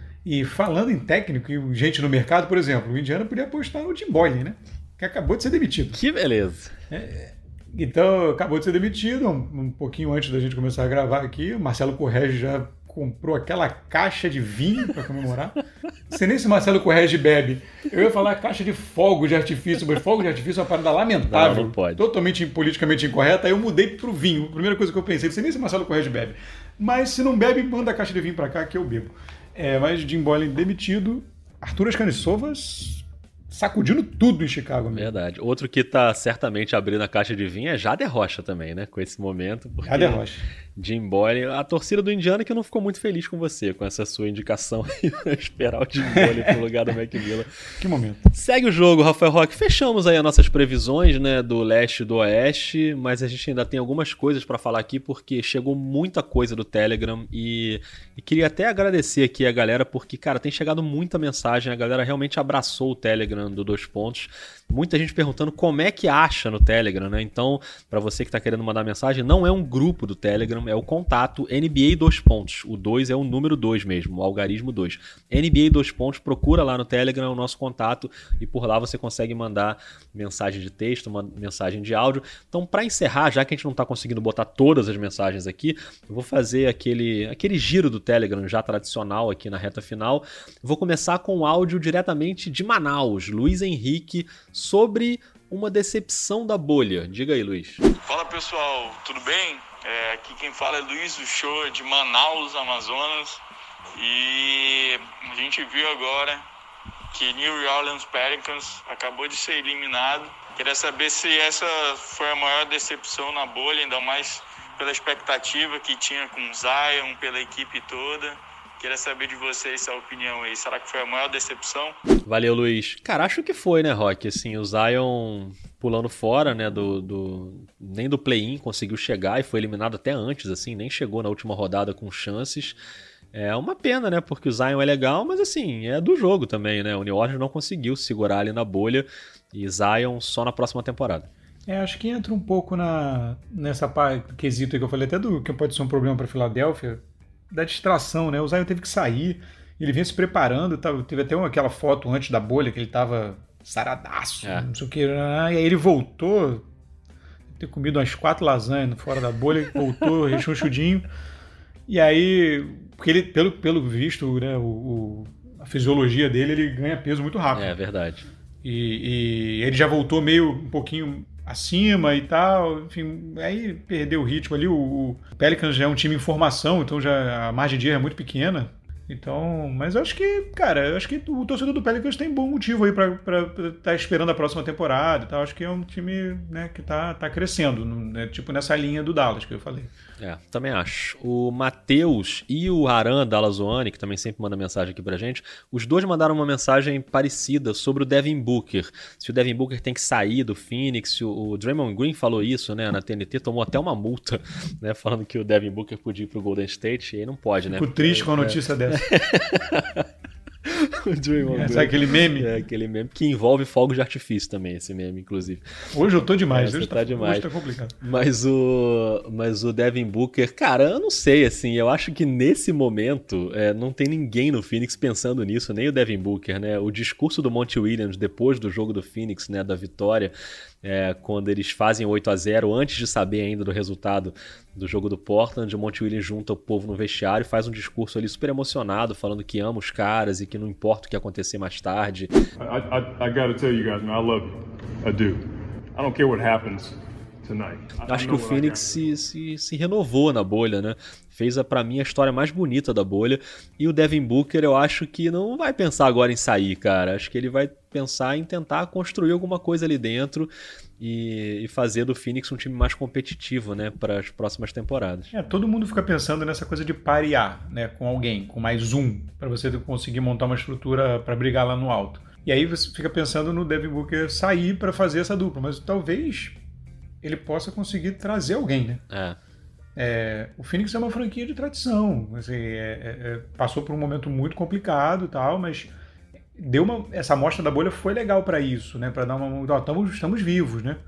Speaker 2: E falando em técnico e gente no mercado, por exemplo, o Indiana podia apostar no Tim Boylen, né? Que acabou de ser demitido.
Speaker 1: Que beleza.
Speaker 2: É, então, acabou de ser demitido, um, um pouquinho antes da gente começar a gravar aqui. O Marcelo Correge já comprou aquela caixa de vinho para comemorar. Você nem se Marcelo Correge bebe. Eu ia falar caixa de fogo de artifício, mas fogo de artifício é uma parada lamentável.
Speaker 1: Não, não pode.
Speaker 2: Totalmente politicamente incorreta. Aí eu mudei pro vinho. A primeira coisa que eu pensei, você nem se Marcelo Correge bebe. Mas se não bebe, manda a caixa de vinho para cá que eu bebo. É, mas Jim Boylen demitido. Arthur Ascanisovas sacudindo tudo em Chicago mesmo.
Speaker 1: Verdade. Outro que tá certamente abrindo a caixa de vinho é Jader Rocha também, né? Com esse momento. Porque
Speaker 2: Jader Rocha.
Speaker 1: Jim Boylen, a torcida do Indiana que não ficou muito feliz com você, com essa sua indicação aí pra esperar o Jim Boylen pro lugar do McMillan.
Speaker 2: Que momento.
Speaker 1: Segue o jogo, Rafael Roque. Fechamos aí as nossas previsões, né, do leste e do oeste, mas a gente ainda tem algumas coisas para falar aqui, porque chegou muita coisa do Telegram e, e queria até agradecer aqui a galera, porque, cara, tem chegado muita mensagem, a galera realmente abraçou o Telegram do Dois Pontos. Muita gente perguntando como é que acha no Telegram, né? Então, para você que tá querendo mandar mensagem, não é um grupo do Telegram, é o contato N B A Dois Pontos. O dois é o número dois mesmo, o algarismo dois. N B A Dois Pontos, procura lá no Telegram o nosso contato e por lá você consegue mandar mensagem de texto, uma mensagem de áudio. Então, para encerrar, já que a gente não tá conseguindo botar todas as mensagens aqui, eu vou fazer aquele, aquele giro do Telegram já tradicional aqui na reta final. Vou começar com o áudio diretamente de Manaus, Luiz Henrique, sobre uma decepção da bolha. Diga aí, Luiz.
Speaker 8: Fala, pessoal, tudo bem? É, aqui quem fala é Luiz Uchoa, de Manaus, Amazonas. E a gente viu agora que New Orleans Pelicans acabou de ser eliminado. Queria saber se essa foi a maior decepção na bolha, ainda mais pela expectativa que tinha com o Zion, pela equipe toda. Queria saber de vocês a opinião aí. Será que foi a maior decepção?
Speaker 1: Valeu, Luiz. Cara, acho que foi, né, Rock? Assim, o Zion pulando fora, né, do, do... nem do play-in conseguiu chegar e foi eliminado até antes, assim, nem chegou na última rodada com chances. É uma pena, né, porque o Zion é legal, mas assim, é do jogo também, né? O New Orleans não conseguiu segurar ali na bolha e Zion só na próxima temporada.
Speaker 2: É, acho que entra um pouco na, nessa parte, quesito aí que eu falei até do que pode ser um problema para Filadélfia, da distração, né? O Zion teve que sair, ele vinha se preparando, tava, teve até uma, aquela foto antes da bolha que ele tava saradaço, é. não sei o que, e aí ele voltou, ter comido umas quatro lasanhas fora da bolha, voltou rechonchudinho, e aí, porque ele, pelo, pelo visto, né, o, o, a fisiologia dele, ele ganha peso muito rápido.
Speaker 1: É verdade.
Speaker 2: E, e ele já voltou meio um pouquinho acima e tal, enfim, aí perdeu o ritmo ali. O, o Pelicans já é um time em formação, então já a margem de erro é muito pequena. Então, mas eu acho que, cara, eu acho que o torcedor do Pelicans tem bom motivo aí pra estar tá esperando a próxima temporada e tal. Acho que é um time, né, que tá, tá crescendo, né, tipo nessa linha do Dallas que eu falei.
Speaker 1: É, também acho. O Matheus e o Aran Dalazoane, que também sempre manda mensagem aqui pra gente, os dois mandaram uma mensagem parecida sobre o Devin Booker. Se o Devin Booker tem que sair do Phoenix, o, o Draymond Green falou isso, né, na T N T, tomou até uma multa, né, falando que o Devin Booker podia ir pro Golden State, e aí não pode, né?
Speaker 2: Fico triste com a notícia é. dessa.
Speaker 1: O Draymond
Speaker 2: é, sabe aquele meme?
Speaker 1: É, aquele meme que envolve fogos de artifício também, esse meme, inclusive.
Speaker 2: Hoje eu tô demais,
Speaker 1: é,
Speaker 2: hoje,
Speaker 1: tá
Speaker 2: tá,
Speaker 1: demais.
Speaker 2: hoje tá complicado.
Speaker 1: Mas o, mas o Devin Booker, cara, eu não sei, assim, eu acho que nesse momento é, não tem ninguém no Phoenix pensando nisso, nem o Devin Booker, né? O discurso do Monty Williams depois do jogo do Phoenix, né, da vitória, é, quando eles fazem oito a zero, antes de saber ainda do resultado do jogo do Portland, o Monty Williams junta o povo no vestiário e faz um discurso ali super emocionado, falando que ama os caras e que não importa o que acontecer mais tarde.
Speaker 9: I, I, I gotta tell you guys, man, I love you. I do. I don't care what happens tonight.
Speaker 1: Acho que o Phoenix se, se, se renovou na bolha, né? Fez, a, pra mim, a história mais bonita da bolha. E o Devin Booker, eu acho que não vai pensar agora em sair, cara. Acho que ele vai pensar em tentar construir alguma coisa ali dentro e, e fazer do Phoenix um time mais competitivo, né, para as próximas temporadas.
Speaker 2: É, todo mundo fica pensando nessa coisa de parear, né, com alguém, com mais um, para você conseguir montar uma estrutura para brigar lá no alto. E aí você fica pensando no Devin Booker sair para fazer essa dupla, mas talvez ele possa conseguir trazer alguém, né?
Speaker 1: É.
Speaker 2: É, o Phoenix é uma franquia de tradição, assim, é, é, passou por um momento muito complicado e tal, mas deu uma, essa amostra da bolha foi legal para isso, né? Para dar uma, ó, estamos, estamos vivos, né?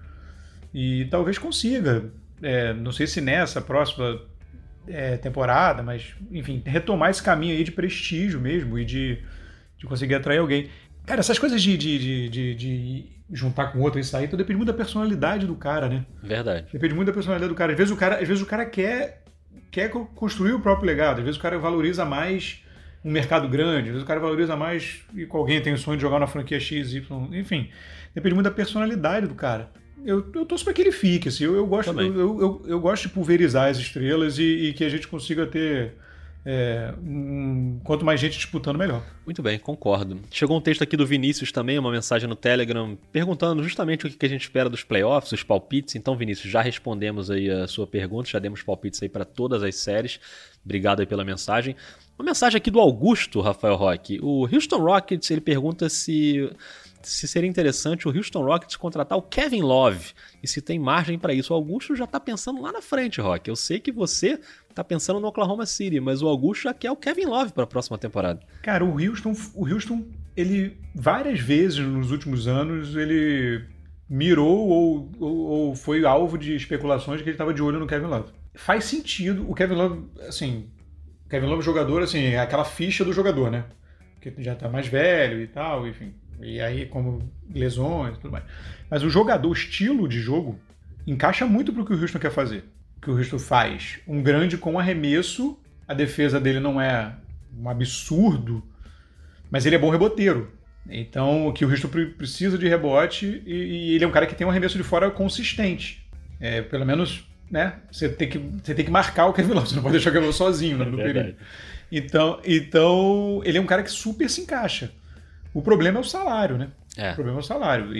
Speaker 2: E talvez consiga, é, não sei se nessa próxima é, temporada, mas enfim, retomar esse caminho aí de prestígio mesmo e de, de conseguir atrair alguém. Cara, essas coisas de, de, de, de, de juntar com outro e sair, então depende muito da personalidade do cara, né?
Speaker 1: Verdade.
Speaker 2: Depende muito da personalidade do cara. Às vezes o cara, às vezes o cara quer, quer construir o próprio legado, às vezes o cara valoriza mais um mercado grande, às vezes o cara valoriza mais e com alguém tem o sonho de jogar na franquia X, Y, enfim. Depende muito da personalidade do cara. Eu, eu torço para que ele fique, assim, eu, eu, gosto, eu, eu, eu, eu gosto de pulverizar as estrelas e, e que a gente consiga ter... É, um, quanto mais gente disputando, melhor.
Speaker 1: Muito bem, concordo. Chegou um texto aqui do Vinícius também, uma mensagem no Telegram, perguntando justamente o que a gente espera dos playoffs, os palpites. Então, Vinícius, já respondemos aí a sua pergunta, já demos palpites aí para todas as séries. Obrigado aí pela mensagem. Uma mensagem aqui do Augusto, Rafael Roque. O Houston Rockets, ele pergunta se... se seria interessante o Houston Rockets contratar o Kevin Love e se tem margem para isso. O Augusto já está pensando lá na frente, Rock. Eu sei que você está pensando no Oklahoma City, mas o Augusto já quer o Kevin Love para a próxima temporada.
Speaker 2: Cara, o Houston, o Houston, ele várias vezes nos últimos anos, ele mirou ou, ou, ou foi alvo de especulações que ele estava de olho no Kevin Love. Faz sentido. O Kevin Love, assim, o Kevin Love jogador, assim, é aquela ficha do jogador, né? Que já está mais velho e tal, enfim. E aí, como lesões e tudo mais. Mas o jogador, o estilo de jogo, encaixa muito para o que o Houston quer fazer. O que o Houston faz. Um grande com arremesso, a defesa dele não é um absurdo, mas ele é bom reboteiro. Então, o que o Houston precisa de rebote, e, e ele é um cara que tem um arremesso de fora consistente. É, pelo menos né? Você tem que, você tem que marcar o Kevin Love, você não pode deixar o Kevin Love sozinho no, no período. Então, então, ele é um cara que super se encaixa. O problema é o salário, né? É. O problema é o salário.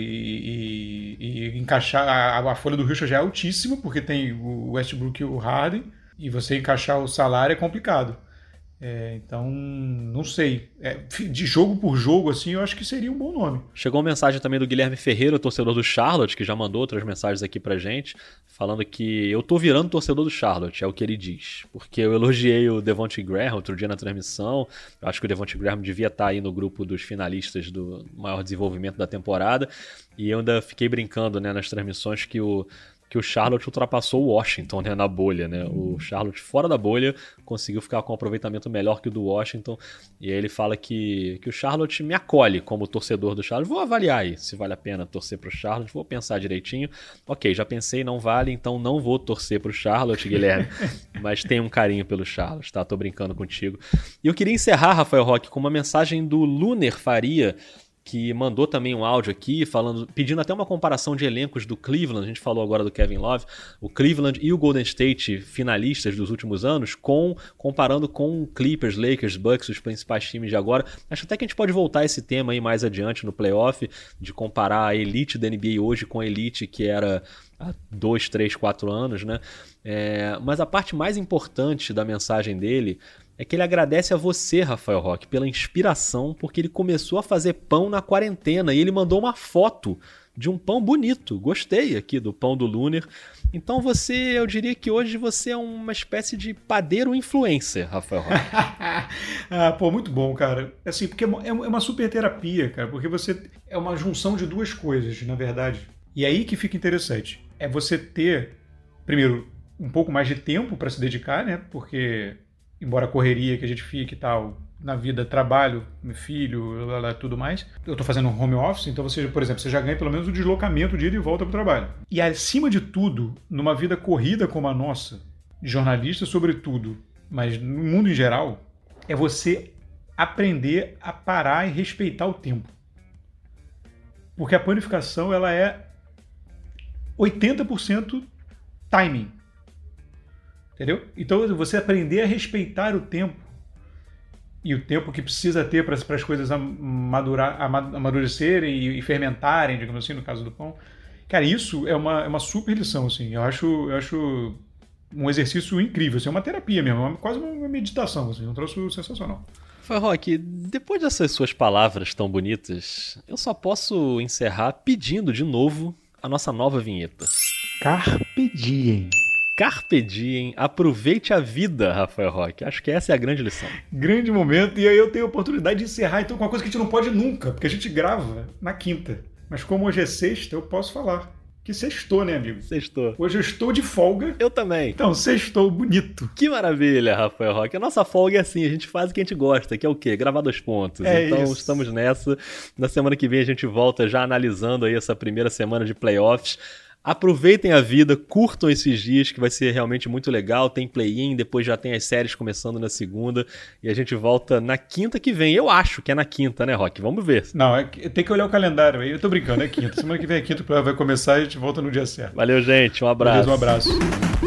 Speaker 2: E, e, e encaixar... A, a folha do Houston já é altíssima, porque tem o Westbrook e o Harden, e você encaixar o salário é complicado. É, então, não sei. É, de jogo por jogo, assim, eu acho que seria um bom nome.
Speaker 1: Chegou uma mensagem também do Guilherme Ferreira, torcedor do Charlotte, que já mandou outras mensagens aqui pra gente, falando que eu tô virando torcedor do Charlotte, é o que ele diz. Porque eu elogiei o Devonte Graham outro dia na transmissão. Eu acho que o Devonte Graham devia estar aí no grupo dos finalistas do maior desenvolvimento da temporada. E eu ainda fiquei brincando, né, nas transmissões que o que o Charlotte ultrapassou o Washington, né, na bolha, né? O Charlotte fora da bolha conseguiu ficar com um aproveitamento melhor que o do Washington, e aí ele fala que, que o Charlotte me acolhe como torcedor do Charlotte. Vou avaliar aí se vale a pena torcer pro Charlotte, vou pensar direitinho. Ok, já pensei, não vale, então não vou torcer pro Charlotte, Guilherme, mas tenho um carinho pelo Charlotte, tá? Tô brincando contigo. E eu queria encerrar, Rafael Roque, com uma mensagem do Luner Faria, que mandou também um áudio aqui, falando, pedindo até uma comparação de elencos do Cleveland. A gente falou agora do Kevin Love, o Cleveland e o Golden State finalistas dos últimos anos, com, comparando com Clippers, Lakers, Bucks, os principais times de agora. Acho até que a gente pode voltar a esse tema aí mais adiante no playoff, de comparar a elite da N B A hoje com a elite que era há dois, três, quatro anos, né? É, mas a parte mais importante da mensagem dele é que ele agradece a você, Rafael Roque, pela inspiração, porque ele começou a fazer pão na quarentena e ele mandou uma foto de um pão bonito. Gostei aqui do pão do Luner. Então você, eu diria que hoje você é uma espécie de padeiro influencer, Rafael Roque.
Speaker 2: Ah, pô, muito bom, cara. Assim, porque é uma super terapia, cara, porque você é uma junção de duas coisas, na verdade. E aí que fica interessante. É você ter, primeiro, um pouco mais de tempo para se dedicar, né? Porque embora a correria que a gente fique e tal, na vida, trabalho, meu filho, lá, lá, tudo mais, eu tô fazendo um home office, então você, por exemplo, você já ganha pelo menos o deslocamento de ida e volta pro trabalho. E acima de tudo, numa vida corrida como a nossa, jornalista sobretudo, mas no mundo em geral, é você aprender a parar e respeitar o tempo. Porque a planificação, ela é oitenta por cento timing. Entendeu? Então você aprender a respeitar o tempo e o tempo que precisa ter para as coisas amadurar, amadurecerem e, e fermentarem, digamos assim, no caso do pão. Cara, isso é uma, é uma super lição, assim. Eu acho, eu acho um exercício incrível, assim, é uma terapia mesmo, é quase uma meditação, assim, um troço sensacional.
Speaker 1: Rafael Roque, depois dessas suas palavras tão bonitas, eu só posso encerrar pedindo de novo a nossa nova vinheta.
Speaker 2: Carpe diem.
Speaker 1: Carpe diem, aproveite a vida, Rafael Roque. Acho que essa é a grande lição.
Speaker 2: Grande momento, e aí eu tenho a oportunidade de encerrar então com uma coisa que a gente não pode nunca, porque a gente grava na quinta. Mas como hoje é sexta, eu posso falar que sextou, né, amigo?
Speaker 1: Sextou.
Speaker 2: Hoje eu estou de folga.
Speaker 1: Eu também.
Speaker 2: Então, sextou bonito.
Speaker 1: Que maravilha, Rafael Roque. A nossa folga é assim, a gente faz o que a gente gosta, que é o quê? Gravar dois pontos.
Speaker 2: É
Speaker 1: então,
Speaker 2: isso.
Speaker 1: Estamos nessa. Na semana que vem a gente volta já analisando aí essa primeira semana de playoffs. Aproveitem a vida, curtam esses dias que vai ser realmente muito legal, tem play-in, depois já tem as séries começando na segunda e a gente volta na quinta que vem, eu acho que é na quinta, né, Roque? Vamos ver.
Speaker 2: Não, é, tem que olhar o calendário aí, eu tô brincando, é quinta, semana que vem é quinta, vai começar e a gente volta no dia certo.
Speaker 1: Valeu, gente, um abraço.
Speaker 2: Beleza, um abraço.